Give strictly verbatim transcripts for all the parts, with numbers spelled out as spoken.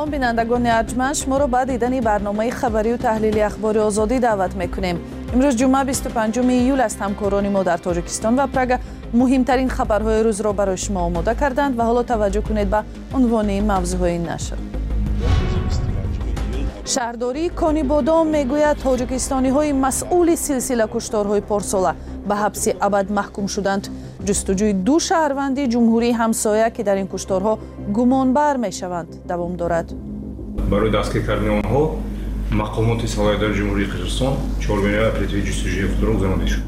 سلام بینندگان ارجمند، شما را به دیدن برنامه خبری و تحلیلی اخبار آزادی دعوت میکنیم. امروز جمعه بیست و پنجم ایول است. همکاران ما در تاجیکستان و پراگ مهمترین خبرهای روز را برای شما آماده کردند و حالا توجه کنید به عنوان موضوعهای این نشر. شهرداری کانی بادام میگوید تاجیکستانی های مسئول سلسله کشتارهای پارساله به حبس ابد محکوم شدند. جستجوی دو شهروندی جمهوری همسایه که در این کشتارها گمانبر میشوند دوام دارد. برای دستگیر کردن آنها مقامات سالایدار جمهوری قزاقستان چهارمین اپراتیو جستجوی خود را گزارده شد.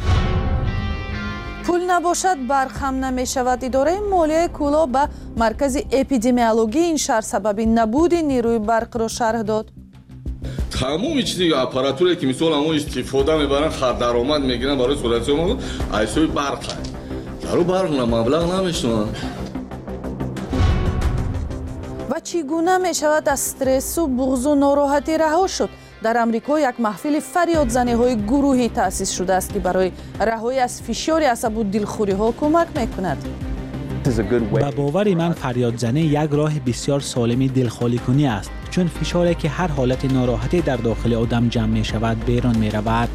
پول نباشد برق هم نمی شود. اداره مالیه کولا به مرکز اپیدمیولوژی این شهر سبب نبود نیروی برق را شرح داد. تمام چیزی آپاراتوری که مثلا اون استفاده میبرن خرد درآمد میگیرن برای سولاسیون ما ایسوی برق درو برق نه مبلغ نمیشون. و چگونه می شود از استرس و بغض و ناراحتی رها شد؟ در امریکا یک محفل فریادزنی های گروهی تأسیس شده است که برای رهایی از فشار عصب و دلخوری ها کمک میکند. با باور من فریادزنی یک راه بسیار سالم دلخوری کنی است، چون فشاری که هر حالت ناراحتی در داخل آدم جمع می شود بیرون می رود.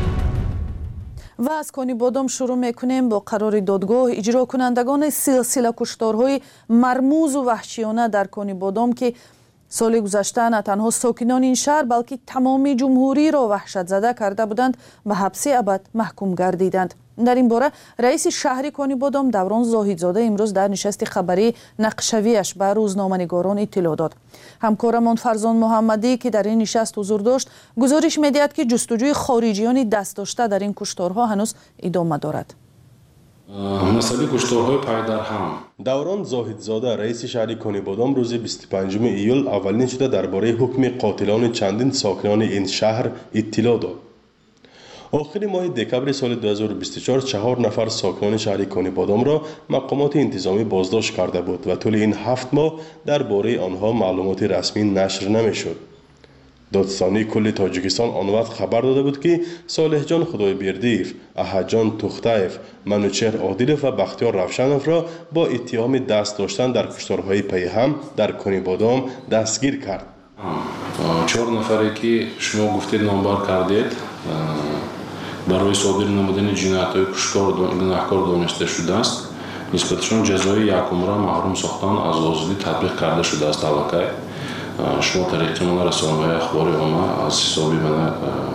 و از کانی بادام شروع میکنیم با قرار دادگاه اجرا کنندگان سلسله کشتارهای مرموز و وحشیانه در کانی بادام که سال گذشته نه تنها ساکنان این شهر بلکه تمام جمهوری را وحشت زده کرده بودند و حبس ابد محکوم گردیدند. در این باره رئیس شهری کانی بادام دوران زاهدزاده امروز در نشست خبری نقشویش به روزنامه‌نگاران اطلاع داد. همکارمان فرزان محمدی که در این نشست حضور داشت گزارش می‌دهد که جستجوی خارجیان دست داشته در این کشتارها هنوز ادامه دارد. مسئله کشتارهای پای در هم. دوران زاهدزاده رئیس شهری کانی بادام روز بیست و پنجم ایول اولین شده درباره حکم قاتلان چندین ساکنان این شهر اطلاع داد. آخر ماه دکبر سال دو هزار و بیست و چهار چهار نفر ساکنان شهر کانی بادام را مقامات انتظامی بازداشت کرده بود و طول این هفت ماه درباره آنها معلومات رسمی نشر نمیشد. دادستانی کل تاجیکستان آن وقت خبر داده بود که صالح جان خدایبردیف، احد جان تختایف، منوچهر عادلov و بختیار روشنov را با اتهام دست داشتن در کشتارهای پیهم در کانی بادام دستگیر کرد. چهار نفری که شما گفتید نامبر کردید برای صادر نمودن جنایت‌های کشتار گناهکار دانسته شده است. نسبتشان جزای یکم را محروم ساختن از آزادی تطبیق کرده شده است. طبقه شما طریق من رسانه‌های اخباری عامه از حسابی من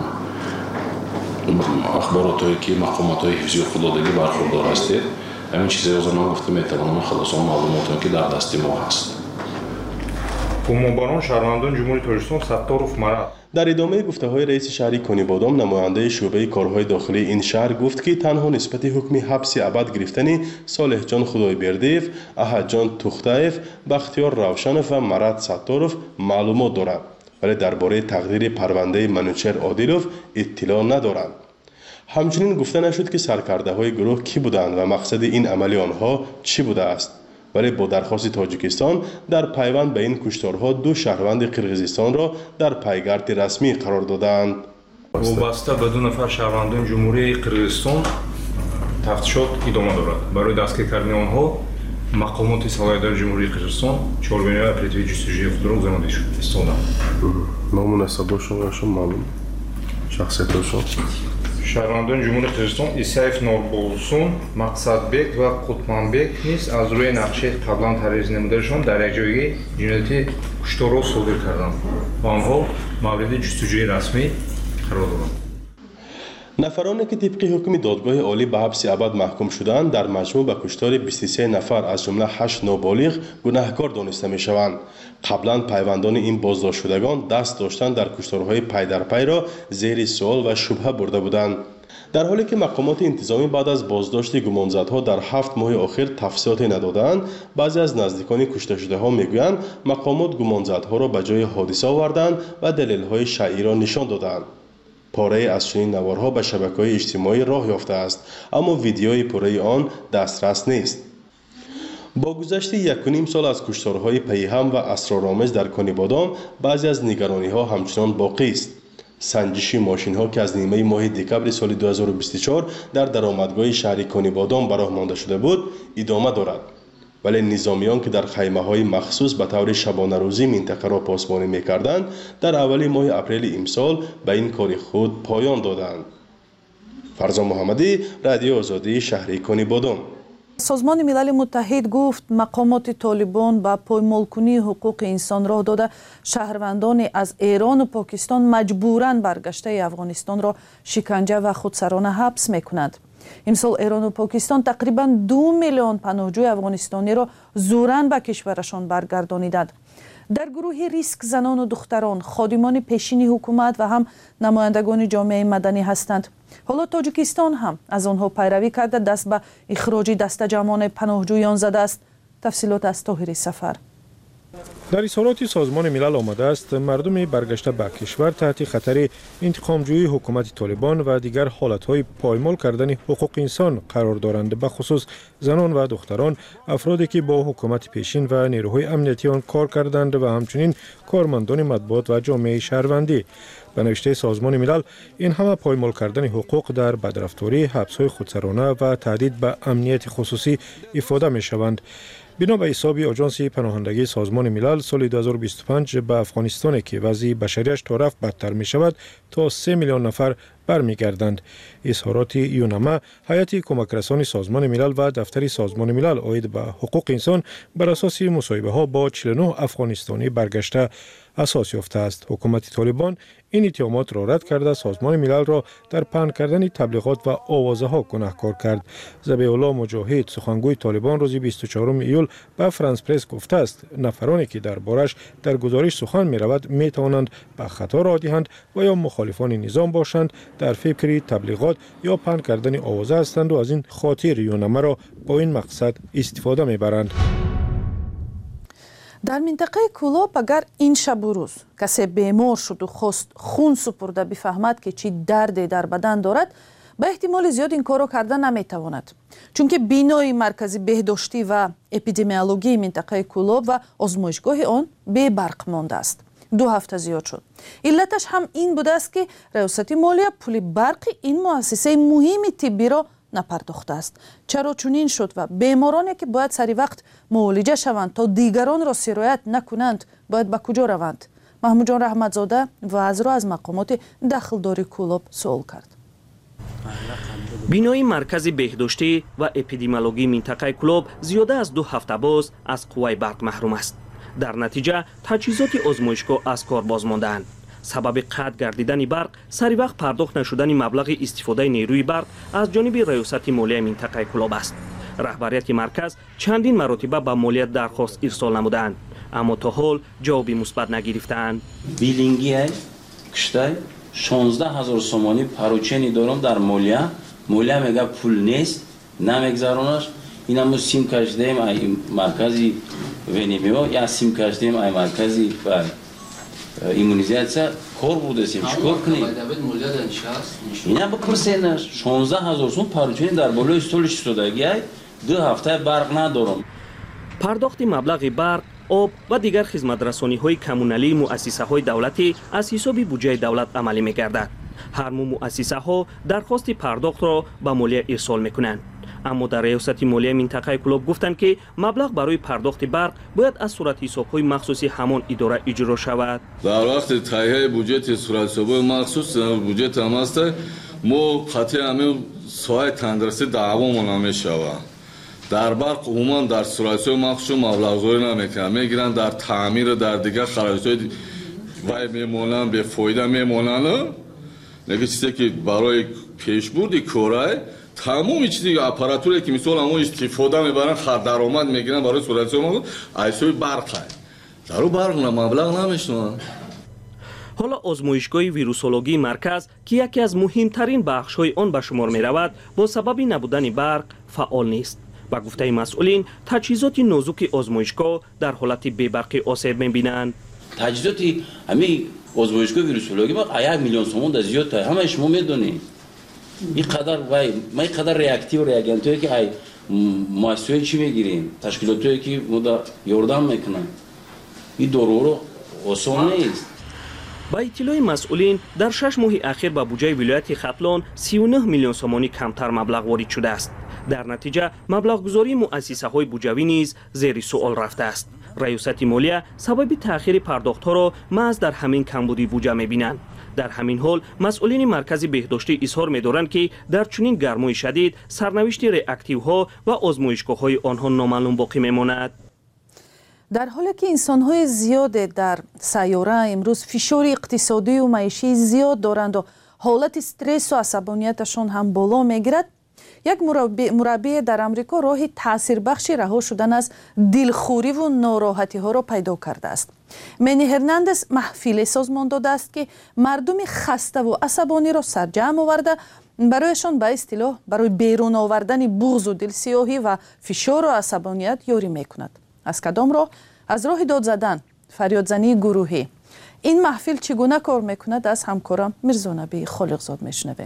اخباراتایی که مقامات‌های حفظی و خوددادگی برخوردار هستید همین چیزی از من گفته میتوانم خلاص آن معلوماتی که در دست ما هست. گمانباران شهروندان جمهوری تاجیکستان ستارov مراد. در ادامه گفته‌های رئیس شهری کانی بادام نماینده شعبه کارهای داخلی این شهر گفت که تنها نسبت حکم حبس ابد گرفتن صالح جان خدایبردیف، احد جان تختایف، بختیار روشنov و مراد ستارov معلومات دارد ولی درباره تقدیر پرونده منوچهر عادلov اطلاع ندارند. همچنین گفته نشد که سرکرده‌های گروه کی بودند و مقصد این عمل آنها چی بوده است. ولی با درخواست تاجیکستان در پیوند به این کشتارها دو شهروند قرقیزستان را در پیگرد رسمی قرار دادند. وابسته به دو نفر شهروندان جمهوری قرقیزستان تفتیشات ادامه دارد. برای دستگیر کردن آنها مقامات سالایدار جمهوری قزاقستان چهارمین اپراتیو جستجوی خود را گزارده شد. استفاده. نام و نسب‌هاشون معلوم. شخصیت‌هاشون. شهروندان جمهوری قزاقستان исаев نوربولسун، мақсадбек و قطمانбек نیز از روی نقشه قبلا ترویج نمودهشان در یک جایگاه جنایتی کشتار را صادر کردند و آنها مورد جستجوی رسمی قرار دارند. نفرانی که طبق حکم دادگاه عالی به حبس ابد محکوم شدند در مجموع به کشتار بیست و سه نفر از جمله هشت نابالغ گناهکار دانسته می شوند. قبلا پیوندان این بازداشت شدگان دست داشتن در کشتارهای پی در پی را زیر سوال و شبهه برده بودند. در حالی که مقامات انتظامی بعد از بازداشت گمانزدها در هفت ماه آخر تفصیلاتی ندادند، بعضی از نزدیکان کشته شده ها میگویند مقامات گمانزدها را به جای حادثه آوردند و دلیل‌های شرعی را نشان دادند. پاره از چنین نوارها به شبکه‌های اجتماعی راه یافته است اما ویدیوی پاره آن دسترس نیست. با گذشت یک و نیم سال از کشتارهای پیهم و اسرارآمیز در کانی بادام بعضی از نگرانی‌ها همچنان باقی است. سنجش ماشین‌ها که از نیمه ماه دکبر سال دو هزار و بیست و چهار در درآمدگاه شهر کانی بادام به راه مانده شده بود ادامه دارد. ولی نظامیان که در خیمه‌های مخصوص به طور شبانه روزی منطقه را پاسبانی می‌کردند در اوایل ماه اپریل امسال به این کار خود پایان دادند. فرزان محمدی، رادیو آزادی، شهر کنی بادام. سازمان ملل متحد گفت مقامات طالبان با پایمالکنی حقوق انسان راه داده شهروندان از ایران و پاکستان مجبوراً برگشته افغانستان را شکنجه و خودسرانه حبس میکنند. امسال ایران و پاکستان تقریباً دو میلیون پناهجوی افغانستانی را زوراً به کشورشان برگردانیدند. در گروه ریسک زنان و دختران، خادمان پیشین حکومت و هم نمایندگان جامعه مدنی هستند. حالا تاجیکستان هم از آنها پیروی کرده دست به اخراج دست جمعان پناهجویان زده است. تفصیلات از طاهر سفر. در اظهارات سازمان ملل آمده است مردم برگشته به کشور تحت خطر انتقامجویی حکومت طالبان و دیگر حالتهای پایمال کردن حقوق انسان قرار دارند، به خصوص زنان و دختران، افرادی که با حکومت پیشین و نیروهای امنیتی آن کار کردند و همچنین کارمندان مطبوعات و جامعه شهروندی. به نوشته سازمان ملل این همه پایمال کردن حقوق در بدرفتاری، حبس‌های خودسرانه و تهدید به امنیت خصوصی افاده می شوند. بنا به حساب آژانس پناهندگی سازمان ملل سال دو هزار و بیست و پنج به افغانستان که وضع بشریش تا رفت بدتر می شود تا سه میلیون نفر برمیگردند. اظهارات یونما، هیئت کمک رسانی سازمان ملل و دفتر سازمان ملل عاید به حقوق انسان بر اساس مصاحبه ها با چهل و نه افغانستانی برگشته اساس یافته است. حکومت طالبان این اتهامات را رد کرده سازمان ملل را در پهن کردن تبلیغات و آوازه ها گناهکار کرد. ذبیح الله مجاهد، سخنگوی طالبان، روز بیست و چهارم ایول به فرانس پرس گفته است نفرانی که در بارش در گزارش سخن می رود می توانند به خطا راه دهند و یا مخالفان نظام باشند، در فکر تبلیغات یا پهن کردن آوازه هستند و از این خاطر یونمه را با این مقصد استفاده می برند. در منطقه کولاب اگر این شب و روز کسی بیمار شد و خواست خون سپرده بفهمد که چی دردی در بدن دارد، به احتمال زیاد این کارو کردن نمیتواند، چون که بینای مرکزی بهداشتی و اپیدمیولوژی منطقه کولاب و آزمایشگاه آن بی برق مانده است. دو هفته زیاد شد. علتش هم این بوده است که ریاست مالیه پول برق این مؤسسه مهم طبی را نپرداخته است. چرا چنین شد و بیمارانی که باید سری وقت معالجه شوند تا دیگران را سرایت نکنند باید به کجا روند؟ محمود جان رحمتزاده وزیر را از مقامات دخلداری کولاب سوال کرد. بینای مرکز بهداشتی و اپیدمیولوژی منطقه کولاب زیاده از دو هفته باز از قوه برق محروم است. در نتیجه تجهیزات آزمایشگاه از کار باز مانده‌اند. سبب قطع گردیدن برق سری وقت پرداخت نشدن مبلغ استفاده نیروی برق از جانب ریاست مالیه منطقه کولاب است. رهبریت مرکز چندین مرتبه به مالیه درخواست ارسال نمودند، اما تا حال جوابی مثبت نگرفتند. بیلینگی کشته شانزده هزار سومانی پروچنی دارم در مالیه، مالیه میگه پول نیست نمیگذارونش. اینم سیم کشیدیم ای مرکزی ونیمیو یا سیم کشیدیم ای مرکزی بر ایمونیزاسیون کار بودیم چیکار کنیم؟ اینا بپرسین شانزده هزار سوم پروچنی در بالای استولش شدگی دو هفته برق ندارم. پرداخت مبلغ برق، آب و دیگر خدمت‌رسانی های کمونالی مؤسسه های دولتی از حساب بودجه دولت عملی می‌گردد. هر مو مؤسسه ها درخواست پرداخت را به مالیه ارسال می‌کنند. اما در ریاست مالیه منطقه کولاب گفتند که مبلغ برای پرداخت برق باید از صورت حساب‌های مخصوصی همان اداره اجرا شود. در وقت تهیه بودجه صورت حساب‌های مخصوص بودجه هم است، ما خاطر همین سایه تندرسی دعوامون نمی‌شود. در برق عموما در صورت‌های مخصوص مبلغ‌زایی نمی‌کنند، می‌گیرند در تعمیر در دیگر خراجات وای میمونن به فایده میمونن. نگه چیزی که برای پیشبرد کارای تمام چیزی اپاراتوری که مثلا اون استفاده میبرن خرد درآمد میگیرن برای صورت ما ایسوی برق در برق مبلغ نمیشنن. حالا آزمایشگاه ویروسولوژی مرکز که یکی از مهمترین بخش‌های آن به شمار می‌رود با سبب نبودن برق فعال نیست. با گفته مسئولین تجهیزات نازک آزمایشگاه در حالت بی‌برقی آسیب می‌بینند. تجهیزات همین آزمایشگاه ویروسولوژی با یک میلیون سوم از زیاد تا همه شما میدونید. این قدر وای ما این قدر ریاکتیو ریاگنتایی که ای مؤسسه چی میگیریم تشکیلاتی که مدا یاردم میکنن این دورو رو آسان نیست. با اطلاع مسئولین در شش ماه اخیر به بودجه ولایت ختلان سی و نه میلیون سومانی کمتر مبلغ وارد شده است. در نتیجه مبلغ‌گذاری مؤسسه‌های بودجوی نیز زیر سوال رفته است. ریاست مالیه سبب تأخیر پرداخت‌ها را محض در همین کمبودی بودجه می‌بینند. در همین حال مسئولین مرکز بهداشتی اظهار می‌دارند که در چنین گرمای شدید سرنوشت راکتیوها و آزمایشگاه‌های آنها نامعلوم باقی می‌ماند. در حالی که انسان‌های زیاد در سیاره امروز فشار اقتصادی و معیشی زیاد دارند و حالت استرس و عصبانیتشان هم بالا می‌گیرد، یک مربی, مربی در امریکا راه تاثیربخش رها شدن از دلخوری و ناراحتی ها را پیدا کرده است. منی هرناندز محفل سازمان داده است که مردم خسته و عصبانی را سرجم آورده برایشان به اصطلاح برای بیرون آوردن بغض و دلسیاهی و فشار و عصبانیت یاری میکند. از کدام راه؟ از راه داد زدن، فریادزنی گروهی. این محفل چگونه کار میکند؟ از همکارم میرزا نبی خالقزاد میشنویم.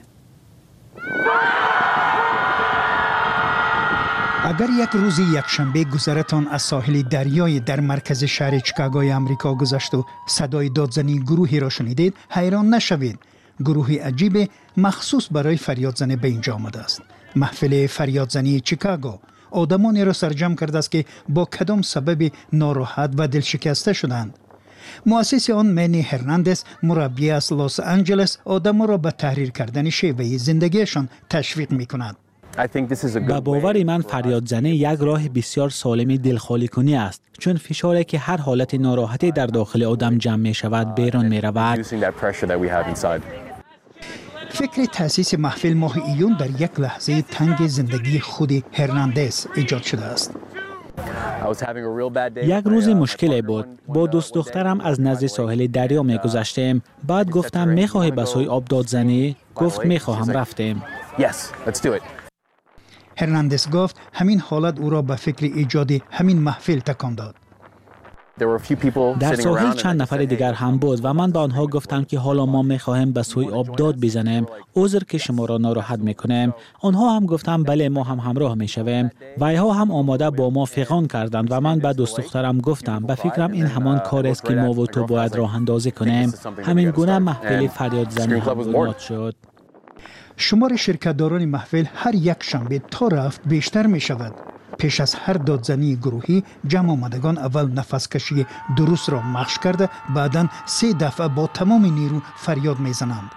اگر یک روز یکشنبه گذرتان از ساحل دریای در مرکز شهر چیکاگوی آمریکا گذشت و صدای دادزنی گروهی را شنیدید، حیران نشوید. گروهی عجیب مخصوص برای فریادزنی به اینجا آمده است. محفل فریادزنی چیکاگو آدمانی را سرجم کرده است که با کدام سبب ناراحت و دلشکسته شدند. مؤسس آن منی هرناندز مربی از لس آنجلس آدم را به تحریر کردن شیوه زندگیشان تشویق می کند. به باور من فریادزنی یک راه بسیار سالم دلخالی کنی است، چون فشاری که هر حالت ناراحتی در داخل آدم جمع می شود بیرون می رود. فکر تأسیس محفل ماه ایون در یک لحظه تنگ زندگی خود هرناندز ایجاد شده است. یک روز مشکلی بود. با دوست دخترم از نزد ساحل دریا می گذشتیم. بعد گفتم می خواهی به سوی آب دادزنی؟ گفت می خواهم. رفتیم. هرناندز گفت همین حالت او را به فکر ایجاد همین محفل تکان داد. در ساحل چند نفر دیگر هم بود و من به آنها گفتم که حالا ما می خواهیم به سوی آب داد بزنیم. عذر که شما را ناراحت می کنیم. آنها هم گفتم بله ما هم همراه می شویم. و اینها هم آماده با ما فغان کردند و من به دوست دخترم گفتم به فکرم این همان کار است که ما و تو باید راه اندازی کنیم. همین گونه محفل فریادزنی هم بنیاد شد. شمار شرکتداران محفل هر یک شنبه تا رفت بیشتر می شود. پیش از هر دادزنی گروهی جمع آمدگان اول نفس کشی درست را مشق کرده، بعداً سه دفعه با تمام نیرو فریاد می زنند.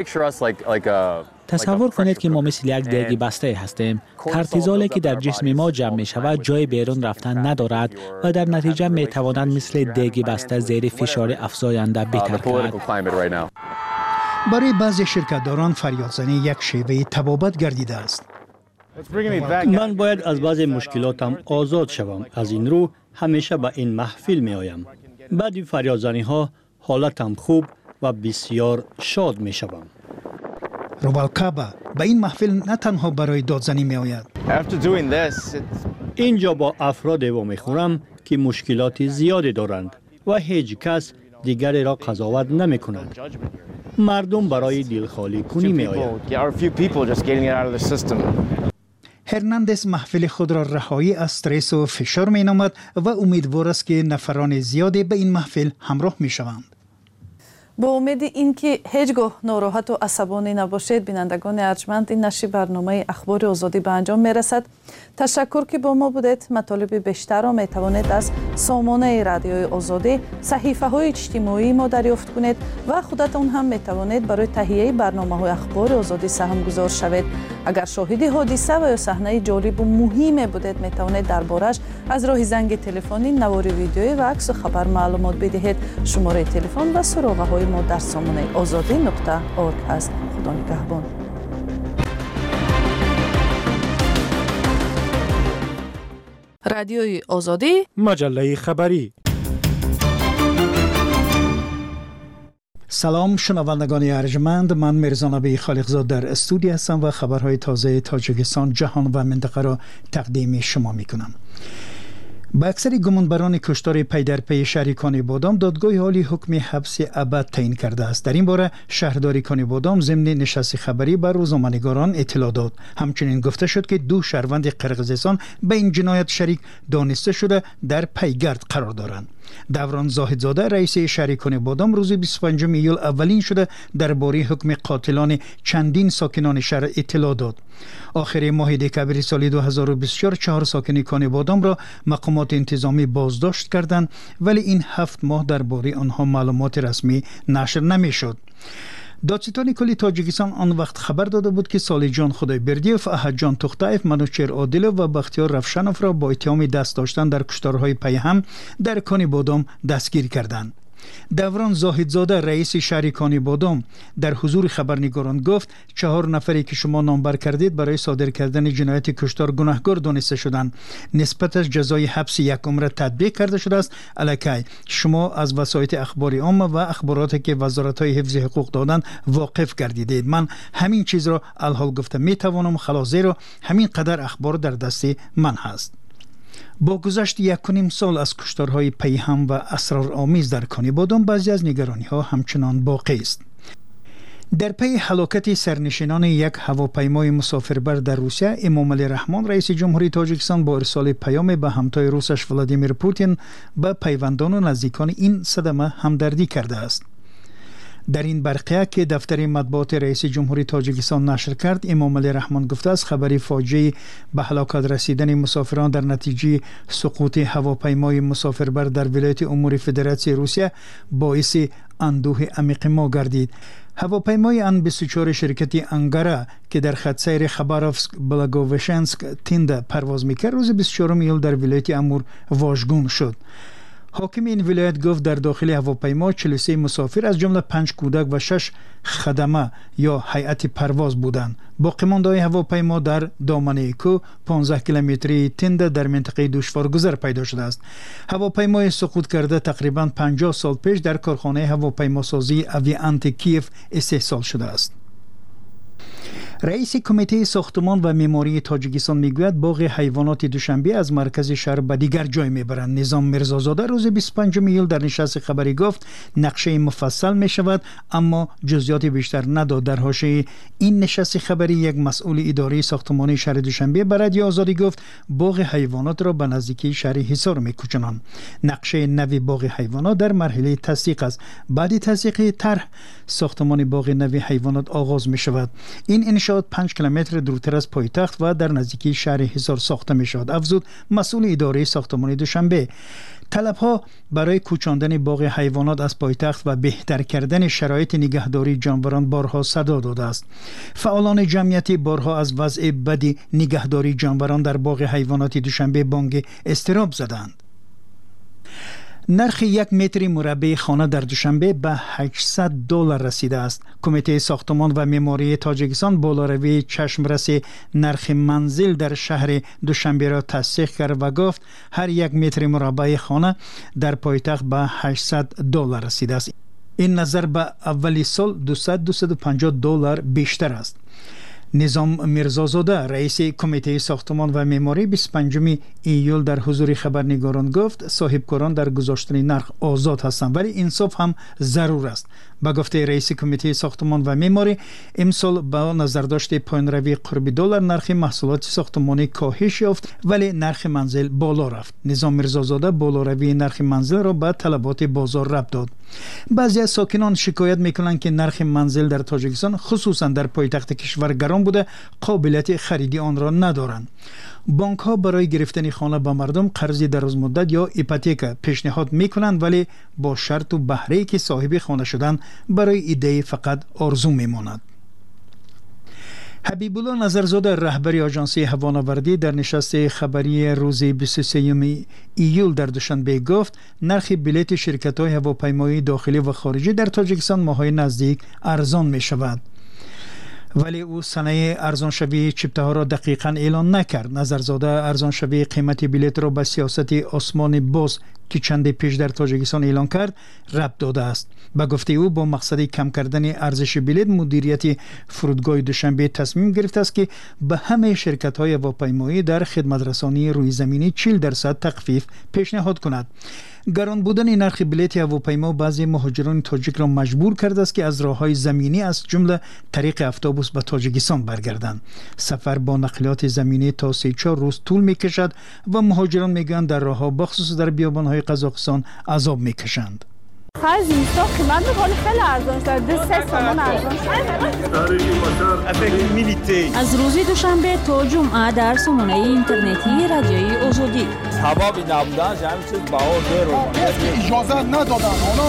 تصور کنید که ما مثل یک دیگ بسته هستیم. کورتیزولی که در جسم ما جمع می شود جای بیرون رفتن ندارد و در نتیجه می توانند مثل دیگ بسته زیر فشار افزاینده بهتر کرد. برای بعضی شرکتداران فریادزنی یک شیوه طبابت گردیده است. من باید از بعضی مشکلاتم آزاد شوم. از این رو همیشه به این محفل می آیم. بعد این فریادزنی ها حالتم خوب و بسیار شاد می شوم. روبالکابا به این محفل نه تنها برای دادزنی می آید. اینجا با افرادی و می خورم که مشکلات زیادی دارند و هیچ کس دیگری را قضاوت نمی کنند. مردم برای دلخالی کنی می آید. هرناندز محفل خود را رهایی از استرس و فشار می نامد و امیدوار است که نفران زیادی به این محفل همراه می شوند. با امید اینکه هیچگاه ناراحت و عصبانی نباشید، بینندگان ارجمند، این نشر برنامه اخبار آزادی به انجام می رسد. تشکر که با ما بودید. مطالب بیشتر را می توانید از سامانه رادیوی آزادی، صحیفه های اجتماعی ما دریافت کنید و خودتان هم می توانید برای تهیه برنامه های اخبار آزادی سهم گذار شوید. اگر شاهد حادثه و یا صحنه جالب و مهم بودید، می توانید دربارش از راه زنگ تلفنی، نوار ویدیویی و عکس و خبر معلومات بدهید. شماره تلفن و سراغه های ما در سامانه آزادی نقطه اورگ هست. خدا نگهبان. رادیوی آزادی، مجله خبری. سلام شنوندگان ارجمند، من میرزا نبی خالقزاد در استودیو هستم و خبرهای تازه تاجیکستان، جهان و منطقه را تقدیم شما می کنم. با اکثر گمانبران کشتار پی در پی شهر کانی بادام دادگاه عالی حکم حبس ابد تعیین کرده است. در این باره شهرداری کانی بادام ضمن نشست خبری بر روزنامه‌نگاران اطلاع داد. همچنین گفته شد که دو شهروند قرقیزستان به این جنایت شریک دانسته شده در پیگرد قرار دارند. دوران زاهدزاده رئیس شهر کانی بادام روز بیست و پنجم ایول اولین شده درباره حکم قاتلان چندین ساکنان شهر اطلاع داد. آخر ماه دکامبر سال دو هزار و بیست و چهار چهار ساکن کانی بادام را مقامات انتظامی بازداشت کردند، ولی این هفت ماه درباره آنها معلومات رسمی نشر نمیشد. دادستان کلی تاجیکستان آن وقت خبر داده بود که سالیجان خدایبردیف، احدجان توختایف، منوچهر عادلوف و بختیار رفشنوف را با اتهام دست داشتن در کشتارهای پیهم در کانی بادام دستگیر کردند. دوران زاهدزاده رئیس شهر کانی بادام در حضور خبرنگاران گفت چهار نفری که شما نامبر کردید برای صادر کردن جنایت کشتار گناهکار دانسته شدند. نسبتش جزای حبس یک عمر تطبیق کرده شده است. الکی شما از وسایط اخباری عامه و اخباراتی که وزارت‌های حفظ حقوق دادند واقف گردیدید. من همین چیز را الحال گفته می توانم، خلاص زیرا همین قدر اخبار در دست من هست. با گذشت یک و نیم سال از کشتارهای پیهم و اسرارآمیز در کانی بادام بعضی از نگرانی ها همچنان باقی است. در پی هلاکت سرنشینان یک هواپیمای مسافربر در روسیه، امام علی رحمان رئیس جمهوری تاجیکستان با ارسال پیام به همتای روسش ولادیمیر پوتین به پیوندان و نزدیکان این صدمه همدردی کرده است. در این برقیه که دفتر مطبوعات رئیس جمهوری تاجیکستان نشر کرد، امام علی رحمان گفته است خبری فاجعه به هلاکت رسیدن مسافران در نتیجه سقوط هواپیمای مسافربر در ولایت امور فدراسیون روسیه باعث اندوه عمیق ما گردید. هواپیمای ان بیست و چهار شرکت انگارا که در خط سیر خباروفسک بلاگووشنسک تینده پرواز میکرد روز بیست و چهارم ایول در ولایت امور واژگون شد. حاکم این ولایت گفت در داخل هواپیما چهل و سه مسافر از جمله پنج کودک و شش خدمه یا هیئت پرواز بودند. باقیمانده‌های هواپیما در دامنه کو پانزده کیلومتری تنده در منطقه دشوارگذر پیدا شده است. هواپیمای سقوط کرده تقریبا پنجاه سال پیش در کارخانه هواپیماسازی اویانت کیف استحصال شده است. رئیس کمیته ساختمان و معماری تاجیکستان میگوید باغ حیوانات دوشنبه از مرکز شهر به دیگر جای میبرند. نظام میرزازاده روز بیست و پنجم ایول در نشست خبری گفت نقشه مفصل می شود، اما جزئیات بیشتر نداد. در حاشیه این نشست خبری یک مسئول اداره ساختمانی شهر دوشنبه به رادیو آزادی گفت باغ حیوانات را به نزدیکی شهر حصار میکوچانند. نقشه نوی باغ حیوانات در مرحله تصدیق است. بعد تصدیق طرح ساختمان باغ نوی حیوانات آغاز می شود. این انشاء پنج کیلومتر دورتر از پایتخت و در نزدیکی شهر حصار ساخته می شود، افزود مسئول اداره ساختمان دوشنبه. طلب‌ها برای کوچاندن باغ حیوانات از پایتخت و بهتر کردن شرایط نگهداری جانوران بارها صدا داده است. فعالان جمعیتی بارها از وضع بد نگهداری جانوران در باغ حیوانات دوشنبه بانگ اضطراب زدند. نرخ یک متر مربع خانه در دوشنبه به هشتصد دلار رسیده است. کمیته ساختمان و معماری تاجیکستان بالاروی چشمرس نرخ منزل در شهر دوشنبه را تصدیق کرد و گفت هر یک متر مربع خانه در پایتخت به هشتصد دلار رسیده است. این نظر به اولی سال دویست تا دویست و پنجاه دلار بیشتر است. نظام میرزازاده رئیس کمیته ساختمان و معماری بیست و پنجم ایول در حضور خبرنگاران گفت صاحبکاران در گذاشتن نرخ آزاد هستند، ولی انصاف هم ضرور است. با گفته رئیس کمیته ساختمان و معماری امسال با نظرداشت پایین روی قرب دلار نرخ محصولات ساختمانی کاهش یافت، ولی نرخ منزل بالا رفت. نظام میرزازاده بالاروی نرخ منزل را به طلبات بازار ربط داد. بعضی از ساکنان شکایت میکنند که نرخ منزل در تاجیکستان خصوصا در پایتخت کشور گران بوده، قابلیت خریدی آن را ندارند. بانک ها برای گرفتن خانه به مردم قرض دراز مدت یا ایپوتیک پیشنهاد میکنند، ولی با شرط و بهره‌ای که صاحب خانه شدن برای ایده فقط آرزو میماند. حبیب الله نظرزاده رهبر آژانس هوانوردی در نشست خبری روز بیست و سوم ایول در دوشنبه گفت نرخ بلیط شرکت‌های هواپیمایی داخلی و خارجی در تاجیکستان ماه‌های نزدیک ارزان می شود. ولی او صنایع ارزانشوی چپته ها را دقیقاً اعلان نکرد. نظرزاده ارزانشوی قیمت بلیط را به سیاست آسمان باز که چند پیش در تاجیکستان اعلان کرد ربط داده است. به گفته او با مقصد کم کردن ارزش بلیط مدیریت فرودگاه دوشنبه تصمیم گرفته است که به همه شرکت‌های هواپیمایی در خدمترسانی روی زمینی چهل درصد تخفیف پیشنهاد کند. گران بودن نرخ بلیط هواپیما بعضی مهاجران تاجیک را مجبور کرده است که از راه‌های زمینی از جمله طریق اتوبوس به تاجیکستان برگردند. سفر با نقلیات زمینی تا سه چهار روز طول می‌کشد و مهاجران میگن در راه‌ها بخصوص در بیابان‌های قزاقستان عذاب می‌کشند. خرج اینستا قیمت می‌کنه خیلی ارزان شده. دو سه تومان ارزان شده. از روز دوشنبه تا جمعه در سامانه اینترنتی رادیوی آزادی. تبابی نبودن همین چیز بهار داره. اجازه ندادن.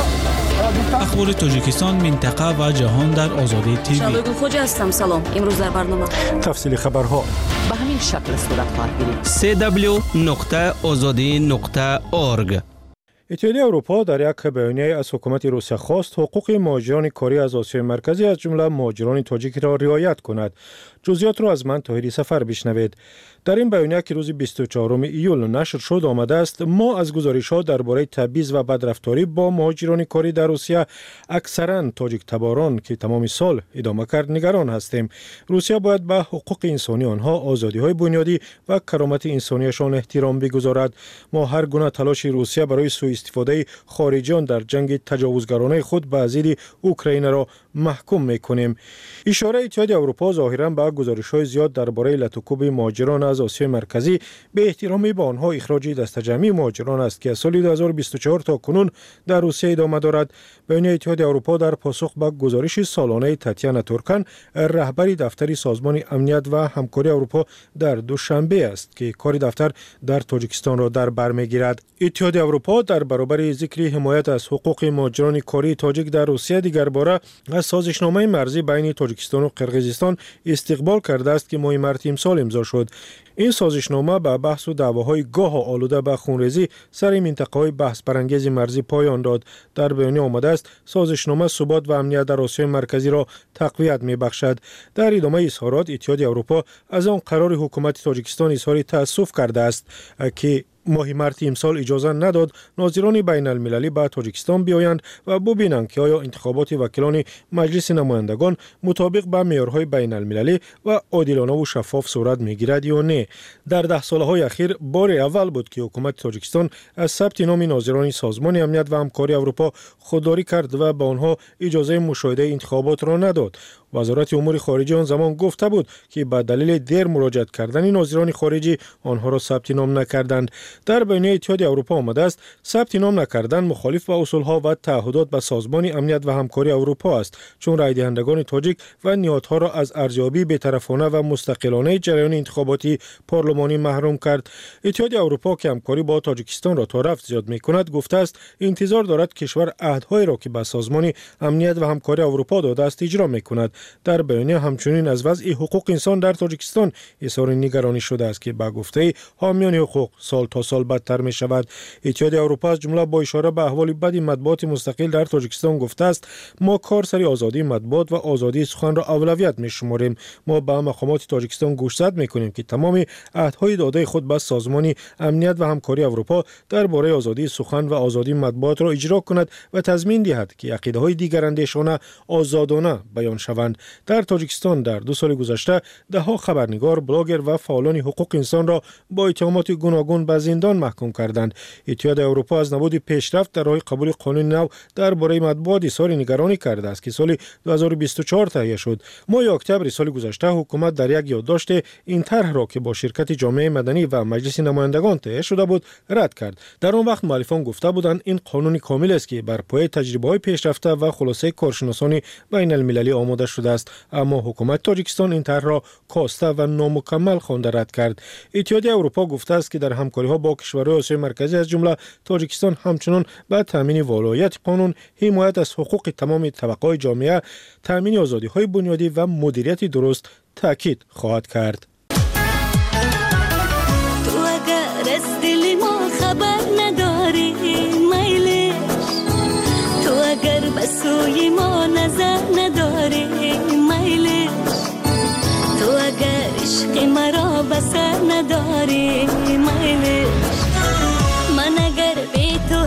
اونا اخبار تاجیکستان، منطقه و جهان در آزادی تیوی. شالوی خوجا هستم. سلام. امروز در برنامه تفصیل خبرها به همین شکل صورت خواهد گرفت. سه دبلیو نقطه آزادی نقطه اورگ. اتحادیه اروپا در یک بیانیه از حکومت روسیه خواست حقوق مهاجران کاری از آسیای مرکزی از جمله مهاجران تاجیک را رعایت کند. جزئیات را از من طاهری سفر بشنوید. در این بیانیه که روز بیست و چهارم ایول نشر شد آمده است ما از گزارش‌ها درباره تبعیض و بدرفتاری با مهاجران کاری در روسیه اکثرا تاجیک تباران که تمام سال ادامه کرد نگران هستیم. روسیه باید به حقوق انسانی آنها، آزادی‌های بنیادی و کرامت انسانیشان احترام بگذارد. ما هر گونه تلاش روسیه برای سوء استفاده خارجیان در جنگ تجاوزگرانه خود به ضد اوکراین را محکوم می‌کنیم. اشاره اتحادیه اروپا ظاهراً به گزارش‌های زیاد درباره لطوکوب مهاجران از آسیای مرکزی به احترام به آنها اخراج دسته جمعی مهاجران است که از سال دو هزار و بیست و چهار تا کنون در روسیه ادامه دارد. بیانیه اتحادیه اروپا در پاسخ به گزارش سالانه تاتیانا تورکن رهبر دفتر سازمان امنیت و همکاری اروپا در دوشنبه است که کار دفتر در تاجیکستان را در بر میگیرد. اتحادیه اروپا در برابر ذکر حمایت از حقوق مهاجران کاری تاجیک در روسیه دیگر باره از سازشنامه مرزی بین تاجیکستان و قرقیزستان استقبال کرده است که ماه مارس امسال امضا شد. این سازشنامه به بحث و دعواهای گاه آلوده به خونریزی سر منطقه‌های بحث برانگیز مرزی پایان داد. در بیانیه آمده است سازشنامه ثبات و امنیت در آسیای مرکزی را تقویت می‌بخشد. در ادامه اظهارات اتحادیه اروپا از آن قرار حکومت تاجیکستان اظهار تأسف کرده است که ماه مارس امسال اجازه نداد ناظران بین المللی به تاجیکستان بیایند و ببینند که آیا انتخابات وکیلان مجلس نمایندگان مطابق با معیارهای بین المللی و عادلانه و شفاف صورت میگیرد یا نه. در ده سالهای اخیر بار اول بود که حکومت تاجیکستان از ثبت نام ناظران سازمان امنیت و همکاری اروپا خودداری کرد و به آنها اجازه مشاهده انتخابات را نداد. وزارت امور خارجه آن زمان گفته بود که به دلیل دیر مراجعه کردن ناظران خارجی آنها را ثبت نام نکردند. در بیانیه اتحادیه اروپا آمده است ثبت نام نکردن مخالف با اصولها و تعهدات به سازمان امنیت و همکاری اروپا است، چون رای دهندگان تاجیک و نهادها را از ارزیابی بی‌طرفانه و مستقلانه جریان انتخاباتی پارلمانی محروم کرد. اتحادیه اروپا که همکاری با تاجیکستان را تا رفت زیاد می‌کند گفته است انتظار دارد کشور عهدهای را که به سازمان امنیت و همکاری اروپا داده است اجرا می‌کند. در بیانیه همچنین از وضع حقوق انسان در تاجیکستان اظهار نگرانی شده است که با گفته حامیان حقوق سال تا سال بدتر می شود. اتحادیه اروپا از جمله با اشاره به احوال بد مطبوعات مستقل در تاجیکستان گفته است ما کار سری آزادی مطبوعات و آزادی سخن را اولویت می شماریم. ما به مقامات تاجیکستان گوشزد می کنیم که تمام عهدهای داده خود به سازمان امنیت و همکاری اروپا درباره آزادی سخن و آزادی مطبوعات را اجرا کند و تضمین دهد که عقیده های دیگراندیشانه آزادانه بیان شوند. در تاجیکستان در دو سال گذشته ده ها خبرنگار، بلاگر و فعالان حقوق انسان را با اتهامات گوناگون به زندان محکوم کردند. اتحادیه اروپا از نبود پیشرفت در راه قبول قانون نو درباره مطبوعات اظهار نگرانی کرده است که سال دو هزار و بیست و چهار تهیه شد. ماه اکتبر سال گذشته حکومت در یک یادداشت این طرح را که با شرکت جامعه مدنی و مجلس نمایندگان تهیه شده بود رد کرد. در آن وقت مؤلفان گفته بودند این قانون کامل است که بر پایه تجربه‌های پیشرفته و خلاصه کارشناسان بین المللی آماده شده است، اما حکومت تاجیکستان این طرح را کاسته و نامکمل خوانده رد کرد. اتحادیه اروپا گفته است که در همکاری‌ها با کشورهای آسیای مرکزی از جمله تاجیکستان همچنان به تامین ولایت قانون، حمایت از حقوق تمام طبقات جامعه، تامین آزادی‌های بنیادی و مدیریت درست تاکید خواهد کرد. تو اگر از دل ما خبر نداری میلش، تو اگر به سوی ما نظر نداری میلش، تو اگر عشق مرا بسر نداری میلش، من اگر بی تو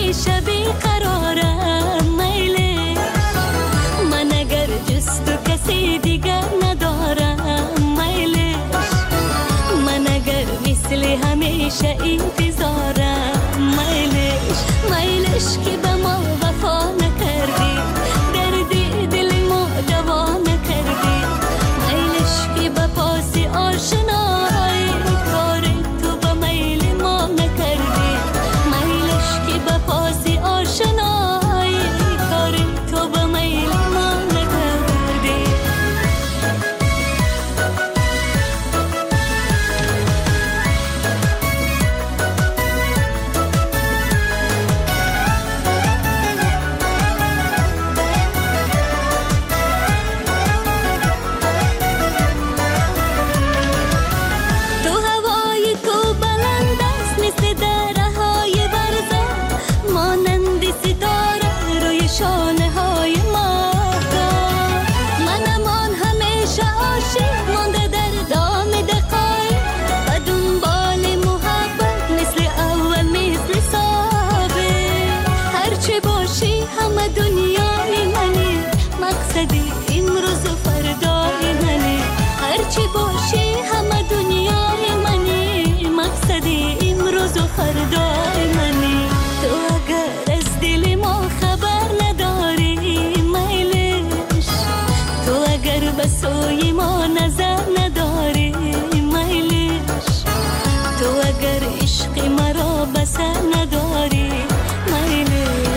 همیشه بیقرارم میلش من اگر جز تو کسی دیگر ندارم میلش من اگر مثل همیشه انتظارم میلش میلش که به ما وفا نکردی دردی دل ما دوا نکردی میلش که به پاس آشنایی کار تو به میل ما نکردی میلش که به پاس آشنایی کار تو به میل ما نکردی تو هوای تو بلند است مثل دره های برزه مانند ستاره روی شانه های ماهتاب منمان همیشه عاشق مانده در دام دقایق و دنبال محبت مثل اول مثل سابق هرچه باشی همه دنیای منی مقصدی امروز و فردای منی هرچی باشی همه دنیای منی مقصدی امروز و فردای منی تو اگر از دل ما خبر نداری میلش تو اگر به سوی ما نظر نداری میلش تو اگر عشق مرا به سر نداری میلش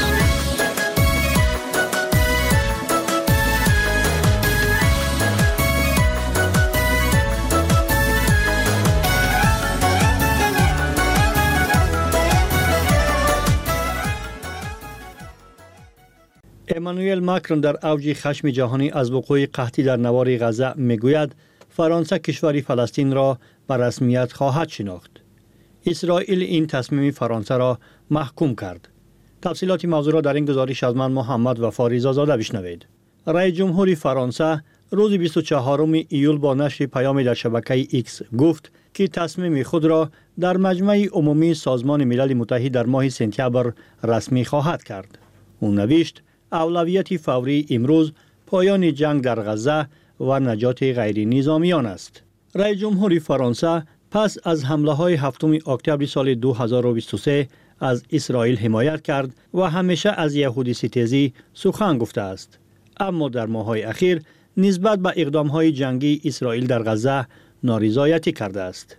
امانوئل ماکرون در اوج خشم جهانی از وقوع قحطی در نوار غزه میگوید فرانسه کشور فلسطین را به رسمیت خواهد شناخت. اسرائیل این تصمیم فرانسه را محکوم کرد. تفصیلات موضوع را در این گزارش از من محمد وفا رضازاده بشنوید. رئیس جمهور فرانسه روز بیست و چهارم ایول با نشر پیام در شبکه ایکس گفت که تصمیم خود را در مجمع عمومی سازمان ملل متحد در ماه سپتامبر رسمی خواهد کرد. او نوشت اولویت فوری امروز پایان جنگ در غزه و نجات غیر نظامیان است. رئیس جمهور فرانسه پس از حمله های هفتم اکتبر سال دو هزار و بیست و سه از اسرائیل حمایت کرد و همیشه از یهودی ستیزی سخن گفته است. اما در ماه‌های اخیر نسبت به اقدام‌های جنگی اسرائیل در غزه نارضایتی کرده است.